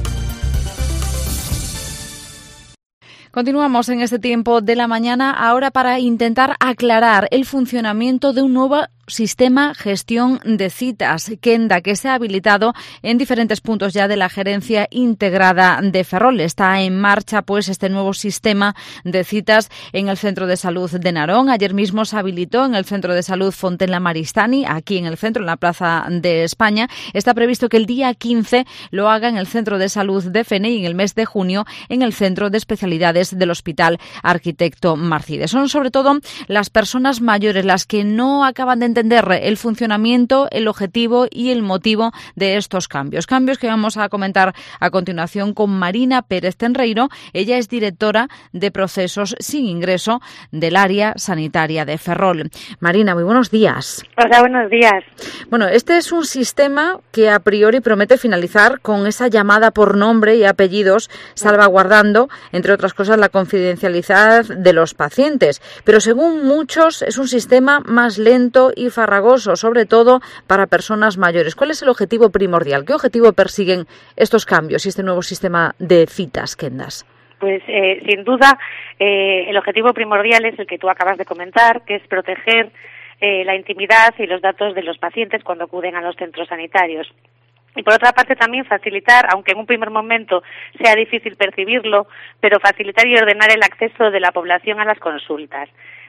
Continuamos en este tiempo de la mañana ahora para intentar aclarar el funcionamiento de un nuevo sistema gestión de citas, Kenda, que se ha habilitado en diferentes puntos ya de la gerencia integrada de Ferrol. Está en marcha pues este nuevo sistema de citas en el Centro de Salud de Narón. Ayer mismo se habilitó en el Centro de Salud Fontenla Maristani, aquí en el centro, en la Plaza de España. Está previsto que el día quince lo haga en el Centro de Salud de Fene y en el mes de junio en el Centro de Especialidades del Hospital Arquitecto Marcide. Son sobre todo las personas mayores las que no acaban de entender el funcionamiento, el objetivo y el motivo de estos cambios. Cambios que vamos a comentar a continuación con Marina Pérez Tenreiro. Ella es directora de procesos sin ingreso del área sanitaria de Ferrol. Marina, muy buenos días. Hola, buenos días. Bueno, este es un sistema que a priori promete finalizar con esa llamada por nombre y apellidos, salvaguardando, entre otras cosas, la confidencialidad de los pacientes. Pero según muchos, es un sistema más lento y farragoso, sobre todo para personas mayores. ¿Cuál es el objetivo primordial? ¿Qué objetivo persiguen estos cambios y este nuevo sistema de citas, Kendas? Pues eh, sin duda eh, el objetivo primordial es el que tú acabas de comentar, que es proteger eh, la intimidad y los datos de los pacientes cuando acuden a los centros sanitarios. Y por otra parte también facilitar, aunque en un primer momento sea difícil percibirlo, pero facilitar y ordenar el acceso de la población a las consultas.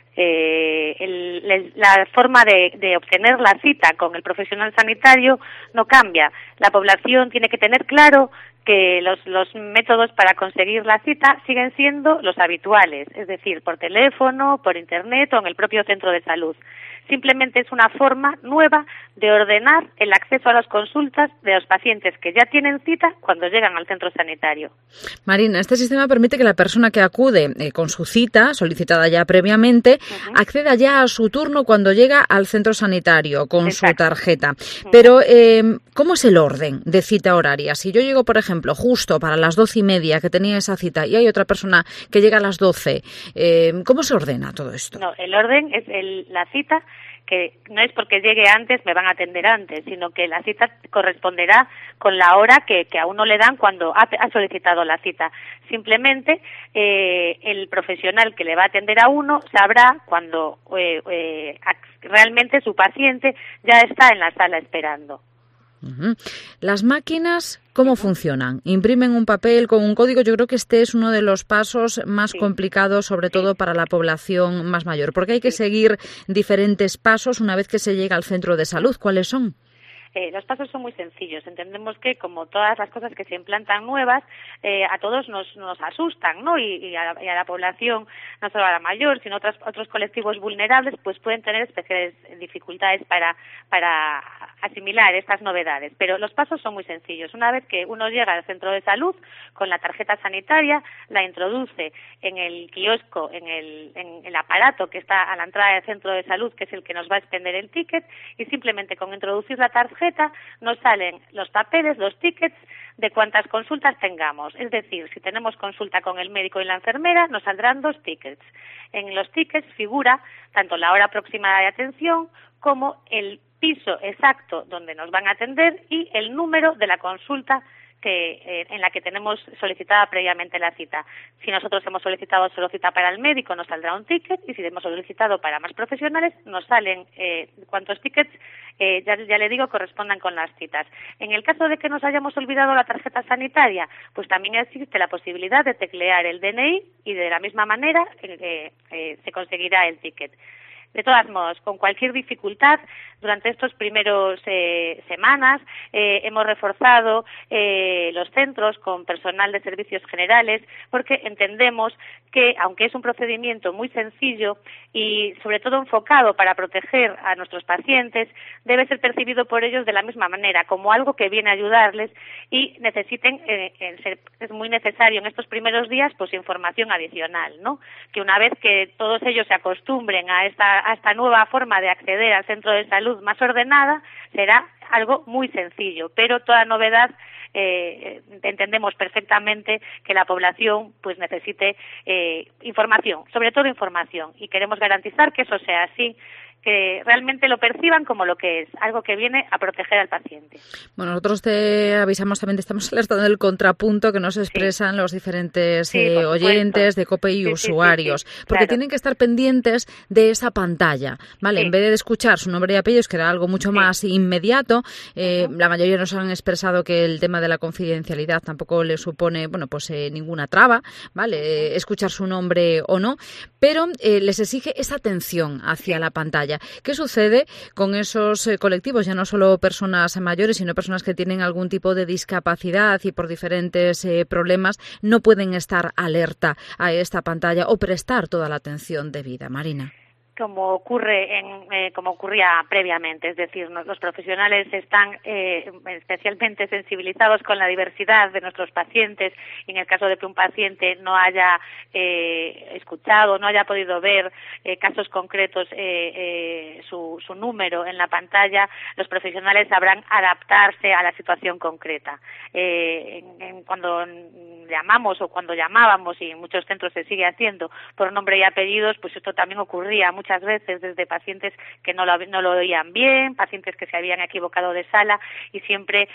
Eh, el, la forma de, de obtener la cita con el profesional sanitario no cambia. La población tiene que tener claro que los, los métodos para conseguir la cita siguen siendo los habituales, es decir, por teléfono, por internet o en el propio centro de salud. Simplemente es una forma nueva de ordenar el acceso a las consultas de los pacientes que ya tienen cita cuando llegan al centro sanitario. Marina, este sistema permite que la persona que acude eh, con su cita, solicitada ya previamente, uh-huh. acceda ya a su turno cuando llega al centro sanitario con Exacto. su tarjeta. Uh-huh. Pero, eh, ¿cómo es el orden de cita horaria? Si yo llego, por ejemplo, justo para las doce y media que tenía esa cita y hay otra persona que llega a las doce, eh, ¿cómo se ordena todo esto? No, el orden es el, la cita, que no es porque llegue antes me van a atender antes, sino que la cita corresponderá con la hora que, que a uno le dan cuando ha, ha solicitado la cita. Simplemente eh, el profesional que le va a atender a uno sabrá cuando eh, eh, realmente su paciente ya está en la sala esperando. Uh-huh. Las máquinas, ¿cómo funcionan? ¿Imprimen un papel con un código? Yo creo que este es uno de los pasos más sí. complicados, sobre todo sí. para la población más mayor, porque hay que sí. seguir diferentes pasos una vez que se llega al centro de salud. ¿Cuáles son? Eh, los pasos son muy sencillos. Entendemos que, como todas las cosas que se implantan nuevas, eh, a todos nos, nos asustan, ¿no? Y, y, a, y a la población, no solo a la mayor, sino otros otros colectivos vulnerables, pues pueden tener especiales dificultades para para asimilar estas novedades. Pero los pasos son muy sencillos. Una vez que uno llega al centro de salud con la tarjeta sanitaria, la introduce en el kiosco, en el, en el aparato que está a la entrada del centro de salud, que es el que nos va a expender el ticket, y simplemente con introducir la tarjeta nos salen los papeles, los tickets de cuántas consultas tengamos. Es decir, si tenemos consulta con el médico y la enfermera, nos saldrán dos tickets. En los tickets figura tanto la hora aproximada de atención como el piso exacto donde nos van a atender y el número de la consulta que eh, en la que tenemos solicitada previamente la cita. Si nosotros hemos solicitado solo cita para el médico, nos saldrá un ticket, y si hemos solicitado para más profesionales, nos salen eh, cuántos tickets, eh, ya, ya le digo, correspondan con las citas. En el caso de que nos hayamos olvidado la tarjeta sanitaria, pues también existe la posibilidad de teclear el D N I y de la misma manera eh, eh, se conseguirá el ticket. De todos modos, con cualquier dificultad, durante estos primeros eh, semanas eh, hemos reforzado eh, los centros con personal de servicios generales, porque entendemos que, aunque es un procedimiento muy sencillo y sobre todo enfocado para proteger a nuestros pacientes, debe ser percibido por ellos de la misma manera, como algo que viene a ayudarles, y necesiten, eh, ser, es muy necesario en estos primeros días, pues información adicional, ¿no? Que una vez que todos ellos se acostumbren a esta, a esta nueva forma de acceder al centro de salud más ordenada, será algo muy sencillo, pero toda novedad eh, entendemos perfectamente que la población pues necesite eh, información, sobre todo información, y queremos garantizar que eso sea así, que realmente lo perciban como lo que es, algo que viene a proteger al paciente. Bueno, nosotros te avisamos también, te estamos alertando del contrapunto que nos expresan sí. los diferentes sí, eh, oyentes de COPE y sí, usuarios, sí, sí, sí, porque claro. tienen que estar pendientes de esa pantalla, ¿vale? Sí. En vez de escuchar su nombre y apellidos, que era algo mucho sí. más inmediato, eh, uh-huh. la mayoría nos han expresado que el tema de la confidencialidad tampoco le supone, bueno, pues eh, ninguna traba, ¿vale? Uh-huh. Eh, escuchar su nombre o no, pero eh, les exige esa atención hacia sí. la pantalla. ¿Qué sucede con esos eh, colectivos? Ya no solo personas mayores, sino personas que tienen algún tipo de discapacidad y por diferentes eh, problemas no pueden estar alerta a esta pantalla o prestar toda la atención debida. Marina. Como ocurre en, eh, como ocurría previamente, es decir, no, los profesionales están eh, especialmente sensibilizados con la diversidad de nuestros pacientes, y en el caso de que un paciente no haya eh, escuchado, no haya podido ver eh, casos concretos, eh, eh, su, su número en la pantalla, los profesionales sabrán adaptarse a la situación concreta. Eh, en, en, cuando llamamos o cuando llamábamos, y en muchos centros se sigue haciendo, por nombre y apellidos, pues esto también ocurría muchas veces desde pacientes que no lo, no lo oían bien, pacientes que se habían equivocado de sala, y siempre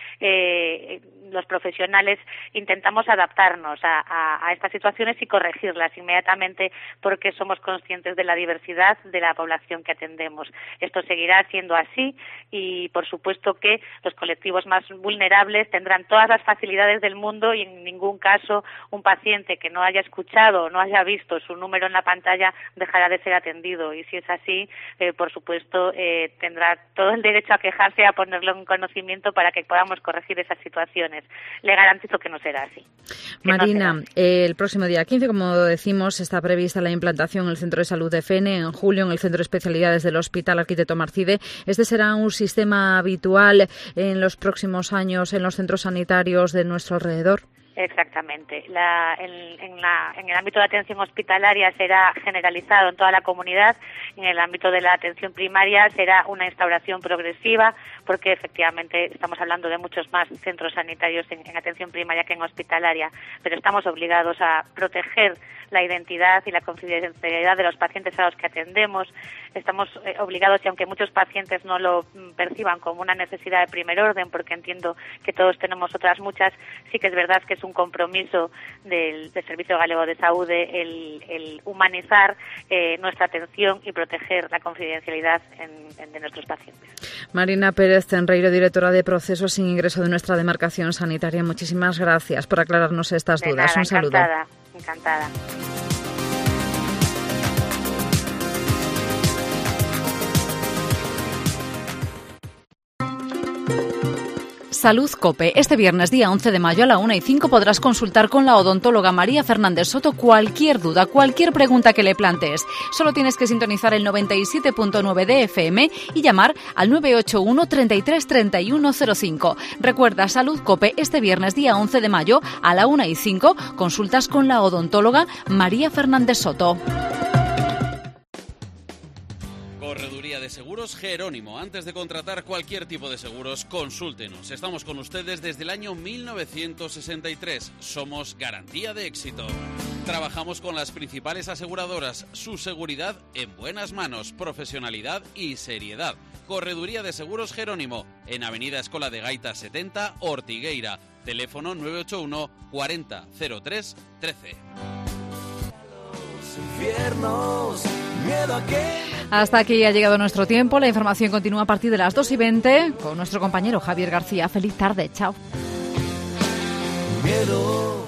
eh, los profesionales intentamos adaptarnos a, a, a estas situaciones y corregirlas inmediatamente, porque somos conscientes de la diversidad de la población que atendemos. Esto seguirá siendo así, y por supuesto que los colectivos más vulnerables tendrán todas las facilidades del mundo, y en ningún caso un paciente que no haya escuchado o no haya visto su número en la pantalla dejará de ser atendido. Y si es así, eh, por supuesto, eh, tendrá todo el derecho a quejarse, a ponerlo en conocimiento para que podamos corregir esas situaciones. Le garantizo que no será así. Marina, no será así. Eh, el próximo día quince, como decimos, está prevista la implantación en el Centro de Salud de Fene, en julio en el Centro de Especialidades del Hospital Arquitecto Marcide. ¿Este será un sistema habitual en los próximos años en los centros sanitarios de nuestro alrededor? Exactamente. La, en, en, la, en el ámbito de atención hospitalaria será generalizado en toda la comunidad. En el ámbito de la atención primaria será una instauración progresiva, porque efectivamente estamos hablando de muchos más centros sanitarios en, en atención primaria que en hospitalaria, pero estamos obligados a proteger la identidad y la confidencialidad de los pacientes a los que atendemos. Estamos eh, obligados, y aunque muchos pacientes no lo mm, perciban como una necesidad de primer orden, porque entiendo que todos tenemos otras muchas, sí que es verdad que es un compromiso del, del Servicio Galego de Salud el, el humanizar eh, nuestra atención y proteger la confidencialidad en, en, de nuestros pacientes. Marina Pérez Tenreiro, directora de Procesos sin Ingreso de nuestra demarcación sanitaria, muchísimas gracias por aclararnos estas de dudas. Nada, un saludo. Encantada, encantada. Salud COPE. Este viernes, día once de mayo, a la una y cinco, podrás consultar con la odontóloga María Fernández Soto cualquier duda, cualquier pregunta que le plantees. Solo tienes que sintonizar el noventa y siete punto nueve de F M y llamar al nueve ocho uno, treinta y tres, treinta y uno cero cinco. Recuerda, Salud COPE, este viernes, día once de mayo, a la una y cinco, consultas con la odontóloga María Fernández Soto. Correduría de Seguros Jerónimo. Antes de contratar cualquier tipo de seguros, consúltenos. Estamos con ustedes desde el año mil novecientos sesenta y tres. Somos garantía de éxito. Trabajamos con las principales aseguradoras. Su seguridad en buenas manos, profesionalidad y seriedad. Correduría de Seguros Jerónimo, en Avenida Escola de Gaitas setenta, Ortigueira. Teléfono nueve ocho uno cuarenta cero tres trece. Hasta aquí ha llegado nuestro tiempo. La información continúa a partir de las dos y veinte con nuestro compañero Javier García. Feliz tarde. Chao. Miedo.